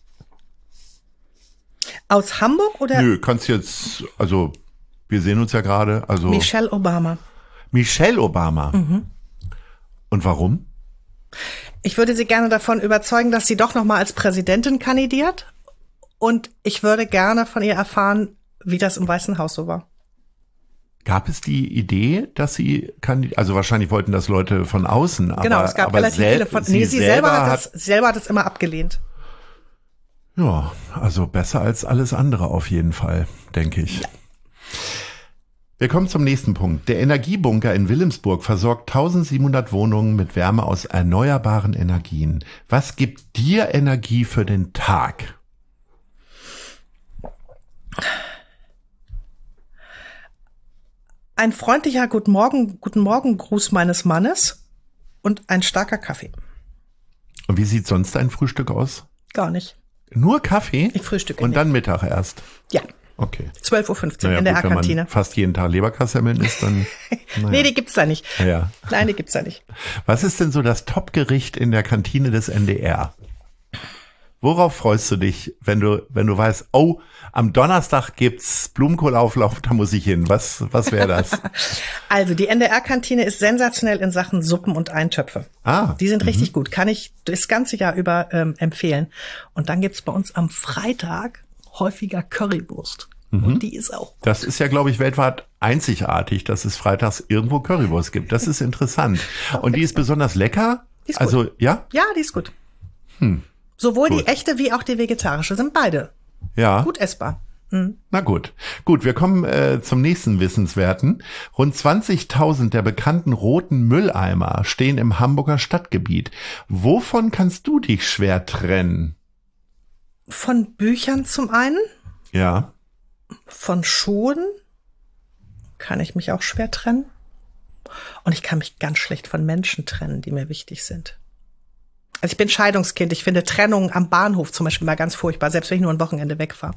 Aus Hamburg oder? Nö, kannst jetzt, also wir sehen uns ja gerade. Also Michelle Obama. Michelle Obama. Mhm. Und warum? Ich würde sie gerne davon überzeugen, dass sie doch noch mal als Präsidentin kandidiert. Und ich würde gerne von ihr erfahren, wie das im Weißen Haus so war. Gab es die Idee, dass sie kandidiert? Also wahrscheinlich wollten das Leute von außen. Aber, genau, es gab aber relativ viele von. Sie Nee, sie selber, selber hat das, selber hat es immer abgelehnt. Ja, also besser als alles andere auf jeden Fall, denke ich. Ja. Wir kommen zum nächsten Punkt. Der Energiebunker in Wilhelmsburg versorgt tausendsiebenhundert Wohnungen mit Wärme aus erneuerbaren Energien. Was gibt dir Energie für den Tag? Ein freundlicher Guten Morgen, Guten Morgen Gruß meines Mannes und ein starker Kaffee. Und wie sieht sonst dein Frühstück aus? Gar nicht. Nur Kaffee? Ich frühstücke Und nicht. dann Mittag erst? Ja. Okay. zwölf Uhr fünfzehn Naja, in der gut, wenn man R-Kantine. fast jeden Tag Leberkassemmeln isst, dann... Naja. Nee, die gibt's da nicht. Ja. Nein, die gibt's da nicht. Was ist denn so das Top-Gericht in der Kantine des N D R? Worauf freust du dich, wenn du, wenn du weißt, oh, am Donnerstag gibt's Blumenkohlauflauf, da muss ich hin. Was, was wäre das? Also, die N D R-Kantine ist sensationell in Sachen Suppen und Eintöpfe. Ah. Die sind richtig gut. Kann ich das ganze Jahr über ähm, empfehlen. Und dann gibt's bei uns am Freitag häufiger Currywurst. Mhm. Und die ist auch gut. Das ist ja, glaube ich, weltweit einzigartig, dass es freitags irgendwo Currywurst gibt. Das ist interessant. Und die ist besonders lecker? Die ist also, gut. ja? Ja, die ist gut. Hm. Sowohl Gut. die echte wie auch die vegetarische sind beide Ja. gut essbar. Mhm. Na gut. Gut, wir kommen äh, zum nächsten Wissenswerten. Rund zwanzigtausend der bekannten roten Mülleimer stehen im Hamburger Stadtgebiet. Wovon kannst du dich schwer trennen? Von Büchern zum einen, Ja. von Schuhen kann ich mich auch schwer trennen. Und ich kann mich ganz schlecht von Menschen trennen, die mir wichtig sind. Also ich bin Scheidungskind. Ich finde Trennung am Bahnhof zum Beispiel mal ganz furchtbar, selbst wenn ich nur ein Wochenende wegfahre.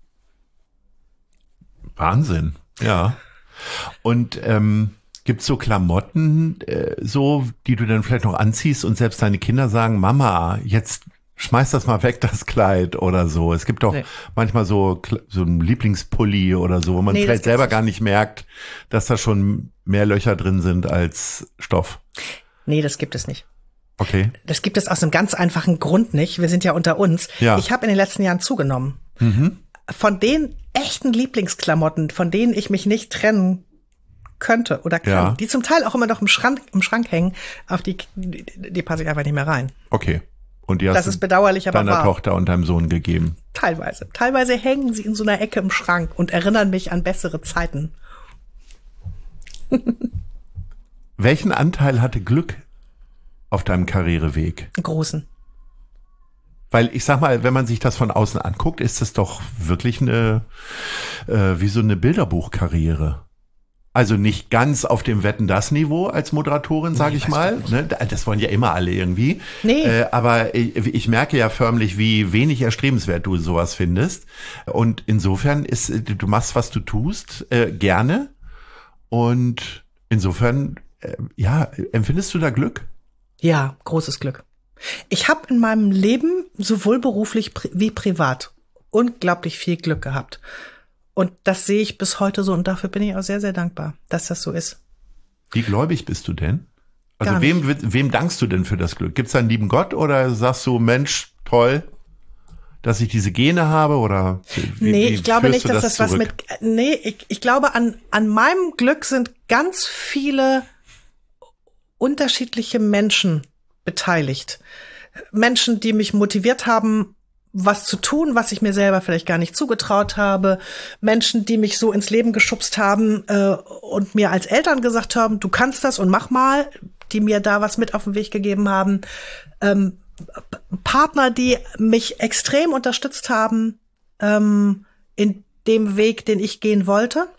Wahnsinn, ja. Und ähm, gibt's so Klamotten, äh, so, die du dann vielleicht noch anziehst und selbst deine Kinder sagen, Mama, jetzt schmeiß das mal weg, das Kleid oder so. Es gibt doch Nee. manchmal so so ein Lieblingspulli oder so, wo man Nee, das vielleicht gibt's selber nicht. gar nicht merkt, dass da schon mehr Löcher drin sind als Stoff. Nee, das gibt es nicht. Okay. Das gibt es aus einem ganz einfachen Grund nicht. Wir sind ja unter uns. Ja. Ich habe in den letzten Jahren zugenommen. Mhm. Von den echten Lieblingsklamotten, von denen ich mich nicht trennen könnte oder kann, Ja. die zum Teil auch immer noch im Schrank, im Schrank hängen, auf die, die, die passe ich einfach nicht mehr rein. Okay. Und die hast Das du ist bedauerlich, aber deiner wahr. Tochter und deinem Sohn gegeben. Teilweise. Teilweise hängen sie in so einer Ecke im Schrank und erinnern mich an bessere Zeiten. Welchen Anteil hatte Glück auf deinem Karriereweg? Einen großen. Weil ich sag mal, wenn man sich das von außen anguckt, ist das doch wirklich eine, äh, wie so eine Bilderbuchkarriere. Also nicht ganz auf dem Wetten-das-Niveau als Moderatorin, sage Nee, ich weiß mal. Gott Ne? Das wollen ja immer alle irgendwie. Nee. Äh, aber ich, ich merke ja förmlich, wie wenig erstrebenswert du sowas findest. Und insofern ist, du machst, was du tust, äh, gerne. Und insofern, äh, ja, empfindest du da Glück? Ja, großes Glück. Ich habe in meinem Leben sowohl beruflich pri- wie privat unglaublich viel Glück gehabt. Und das sehe ich bis heute so und dafür bin ich auch sehr, sehr dankbar, dass das so ist. Wie gläubig bist du denn? Also Gar wem, wem dankst du denn für das Glück? Gibt's da einen lieben Gott oder sagst du, Mensch, toll, dass ich diese Gene habe oder wie, Nee, wie ich glaube führst nicht, du dass das, was zurück? mit, nee, ich, ich glaube an, an meinem Glück sind ganz viele unterschiedliche Menschen beteiligt. Menschen, die mich motiviert haben, was zu tun, was ich mir selber vielleicht gar nicht zugetraut habe. Menschen, die mich so ins Leben geschubst haben äh, und mir als Eltern gesagt haben, du kannst das und mach mal, die mir da was mit auf den Weg gegeben haben. Ähm, P- Partner, die mich extrem unterstützt haben ähm, in dem Weg, den ich gehen wollte.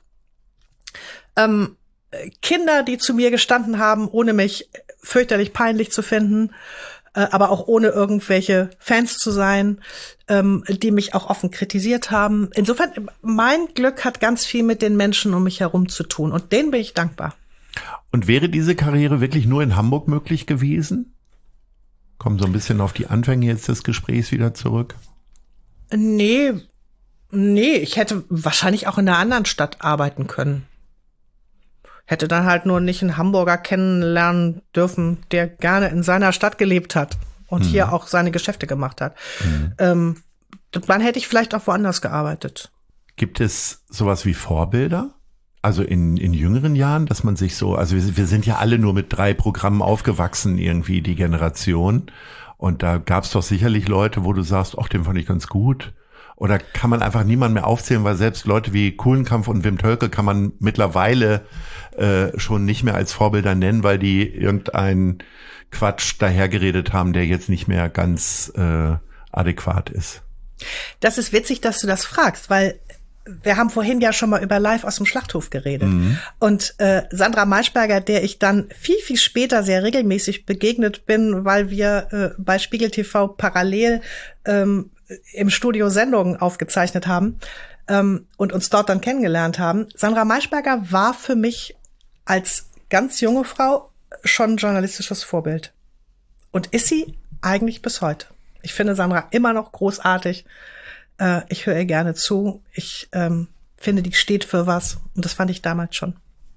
Ähm, Kinder, die zu mir gestanden haben, ohne mich fürchterlich peinlich zu finden, äh, aber auch ohne irgendwelche Fans zu sein, ähm, die mich auch offen kritisiert haben. Insofern, mein Glück hat ganz viel mit den Menschen um mich herum zu tun und denen bin ich dankbar. Und wäre diese Karriere wirklich nur in Hamburg möglich gewesen? Kommen so ein bisschen auf die Anfänge jetzt des Gesprächs wieder zurück. Nee, nee, ich hätte wahrscheinlich auch in einer anderen Stadt arbeiten können. Hätte dann halt nur nicht einen Hamburger kennenlernen dürfen, der gerne in seiner Stadt gelebt hat und mhm. hier auch seine Geschäfte gemacht hat. Mhm. Ähm, dann hätte ich vielleicht auch woanders gearbeitet. Gibt es sowas wie Vorbilder? Also in, in jüngeren Jahren, dass man sich so, also wir, wir sind ja alle nur mit drei Programmen aufgewachsen, irgendwie die Generation. Und da gab es doch sicherlich Leute, wo du sagst, ach, den fand ich ganz gut. Oder kann man einfach niemanden mehr aufzählen, weil selbst Leute wie Kuhlenkampf und Wim Tölke kann man mittlerweile äh, schon nicht mehr als Vorbilder nennen, weil die irgendeinen Quatsch dahergeredet haben, der jetzt nicht mehr ganz äh, adäquat ist. Das ist witzig, dass du das fragst, weil wir haben vorhin ja schon mal über Live aus dem Schlachthof geredet. Mhm. Und äh, Sandra Maischberger, der ich dann viel, viel später sehr regelmäßig begegnet bin, weil wir äh, bei Spiegel T V parallel ähm, im Studio Sendungen aufgezeichnet haben ähm, und uns dort dann kennengelernt haben. Sandra Maischberger war für mich als ganz junge Frau schon ein journalistisches Vorbild. Und ist sie eigentlich bis heute. Ich finde Sandra immer noch großartig. Ich höre ihr gerne zu. Ich ähm, finde, die steht für was. Und das fand ich damals schon.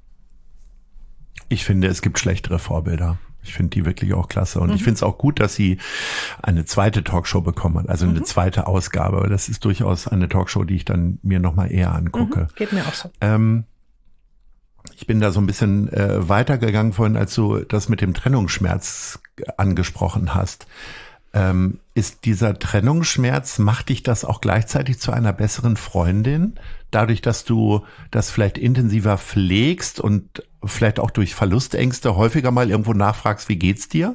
Ich finde, es gibt schlechtere Vorbilder. Ich finde die wirklich auch klasse. Und mhm. ich finde es auch gut, dass sie eine zweite Talkshow bekommen hat. Also mhm. eine zweite Ausgabe. Aber das ist durchaus eine Talkshow, die ich dann mir nochmal eher angucke. Mhm. Geht mir auch so. Ähm, ich bin da so ein bisschen äh, weitergegangen vorhin, als du das mit dem Trennungsschmerz angesprochen hast. Ähm, ist dieser Trennungsschmerz, macht dich das auch gleichzeitig zu einer besseren Freundin? Dadurch, dass du das vielleicht intensiver pflegst und vielleicht auch durch Verlustängste häufiger mal irgendwo nachfragst, wie geht's dir?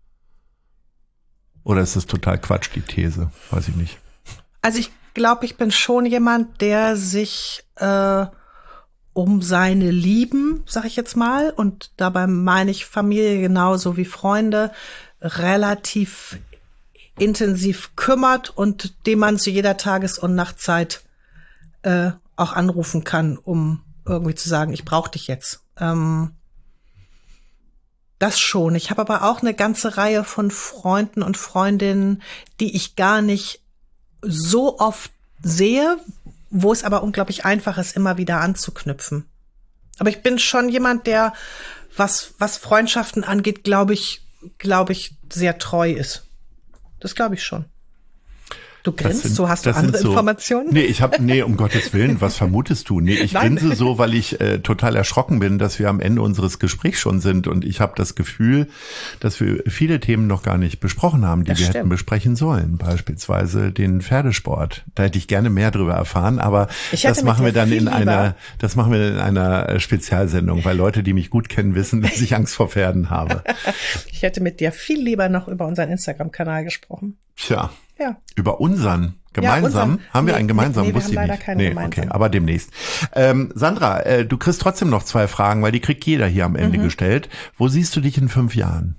Oder ist das total Quatsch, die These? Weiß ich nicht. Also ich glaube, ich bin schon jemand, der sich äh, um seine Lieben, sag ich jetzt mal, und dabei meine ich Familie genauso wie Freunde, relativ intensiv kümmert und dem man zu jeder Tages- und Nachtzeit äh, auch anrufen kann, um irgendwie zu sagen, ich brauche dich jetzt. Ähm, das schon. Ich habe aber auch eine ganze Reihe von Freunden und Freundinnen, die ich gar nicht so oft sehe, wo es aber unglaublich einfach ist, immer wieder anzuknüpfen. Aber ich bin schon jemand, der, was was Freundschaften angeht, glaube ich, glaube ich, sehr treu ist. Das glaube ich schon. Du grinst, sind, so hast du andere so, Informationen? Nee, ich habe, nee, um Gottes Willen, was vermutest du? Nee, ich Nein. grinse so, weil ich äh, total erschrocken bin, dass wir am Ende unseres Gesprächs schon sind und ich habe das Gefühl, dass wir viele Themen noch gar nicht besprochen haben, die das wir stimmt. hätten besprechen sollen. Beispielsweise den Pferdesport. Da hätte ich gerne mehr drüber erfahren, aber das machen wir dann in lieber. einer, das machen wir in einer Spezialsendung, weil Leute, die mich gut kennen, wissen, dass ich Angst vor Pferden habe. Ich hätte mit dir viel lieber noch über unseren Instagram-Kanal gesprochen. Tja. Ja. Über unseren gemeinsam? Ja, unseren. Haben wir nee, einen gemeinsamen? Nee, wir Wusste haben ich leider nicht. keinen nee, gemeinsamen. Okay, aber demnächst. Ähm, Sandra, äh, du kriegst trotzdem noch zwei Fragen, weil die kriegt jeder hier am Ende mhm. gestellt. Wo siehst du dich in fünf Jahren?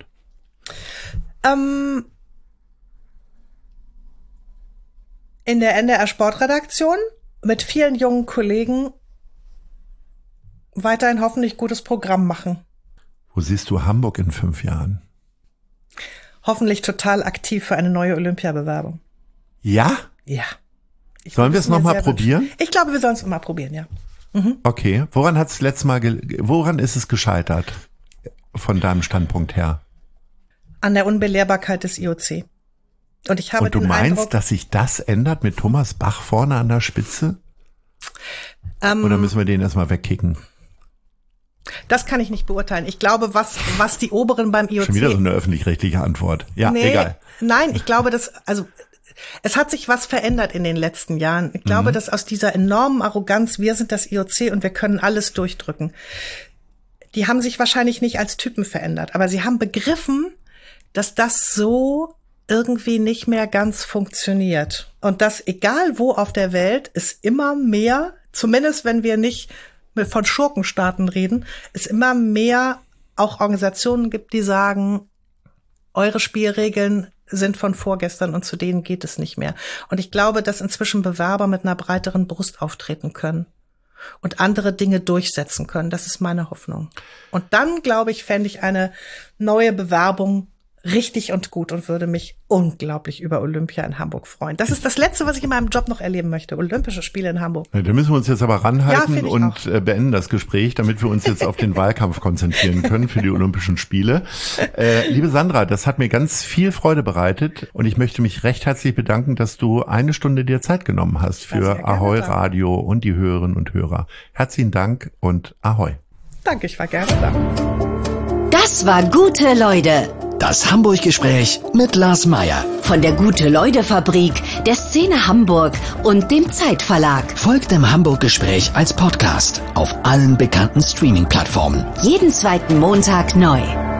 Ähm, in der N D R Sportredaktion mit vielen jungen Kollegen weiterhin hoffentlich gutes Programm machen. Wo siehst du Hamburg in fünf Jahren? Hoffentlich total aktiv für eine neue Olympiabewerbung. Ja? Ja. Ich sollen wir es nochmal probieren? Ich glaube, wir sollen es mal probieren, ja. Mhm. Okay. Woran hat es letztes Mal, ge- woran ist es gescheitert? Von deinem Standpunkt her? An der Unbelehrbarkeit des I O C. Und ich habe Und du den meinst, Eindruck, dass sich das ändert mit Thomas Bach vorne an der Spitze? Ähm, Oder müssen wir den erstmal wegkicken? Das kann ich nicht beurteilen. Ich glaube, was was die Oberen beim I O C... Schon wieder so eine öffentlich-rechtliche Antwort. Ja, nee, egal. Nein, ich glaube, dass, also es hat sich was verändert in den letzten Jahren. Ich glaube, mhm. dass aus dieser enormen Arroganz, wir sind das I O C und wir können alles durchdrücken, die haben sich wahrscheinlich nicht als Typen verändert, aber sie haben begriffen, dass das so irgendwie nicht mehr ganz funktioniert. Und dass egal wo auf der Welt es immer mehr, zumindest wenn wir nicht von Schurkenstaaten reden, es immer mehr auch Organisationen gibt, die sagen, eure Spielregeln sind von vorgestern und zu denen geht es nicht mehr. Und ich glaube, dass inzwischen Bewerber mit einer breiteren Brust auftreten können und andere Dinge durchsetzen können. Das ist meine Hoffnung. Und dann, glaube ich, fände ich eine neue Bewerbung richtig und gut und würde mich unglaublich über Olympia in Hamburg freuen. Das ist das Letzte, was ich in meinem Job noch erleben möchte. Olympische Spiele in Hamburg. Da müssen wir uns jetzt aber ranhalten ja, und auch. beenden das Gespräch, damit wir uns jetzt auf den Wahlkampf konzentrieren können für die Olympischen Spiele. Äh, liebe Sandra, das hat mir ganz viel Freude bereitet und ich möchte mich recht herzlich bedanken, dass du eine Stunde dir Zeit genommen hast für Ahoi Radio und die Hörerinnen und Hörer. Herzlichen Dank und Ahoi. Danke, ich war gerne da. Das war Gute Leute. Das Hamburg-Gespräch mit Lars Meyer. Von der Gute-Leute-Fabrik, der Szene Hamburg und dem Zeitverlag. Folgt dem Hamburg-Gespräch als Podcast auf allen bekannten Streaming-Plattformen. Jeden zweiten Montag neu.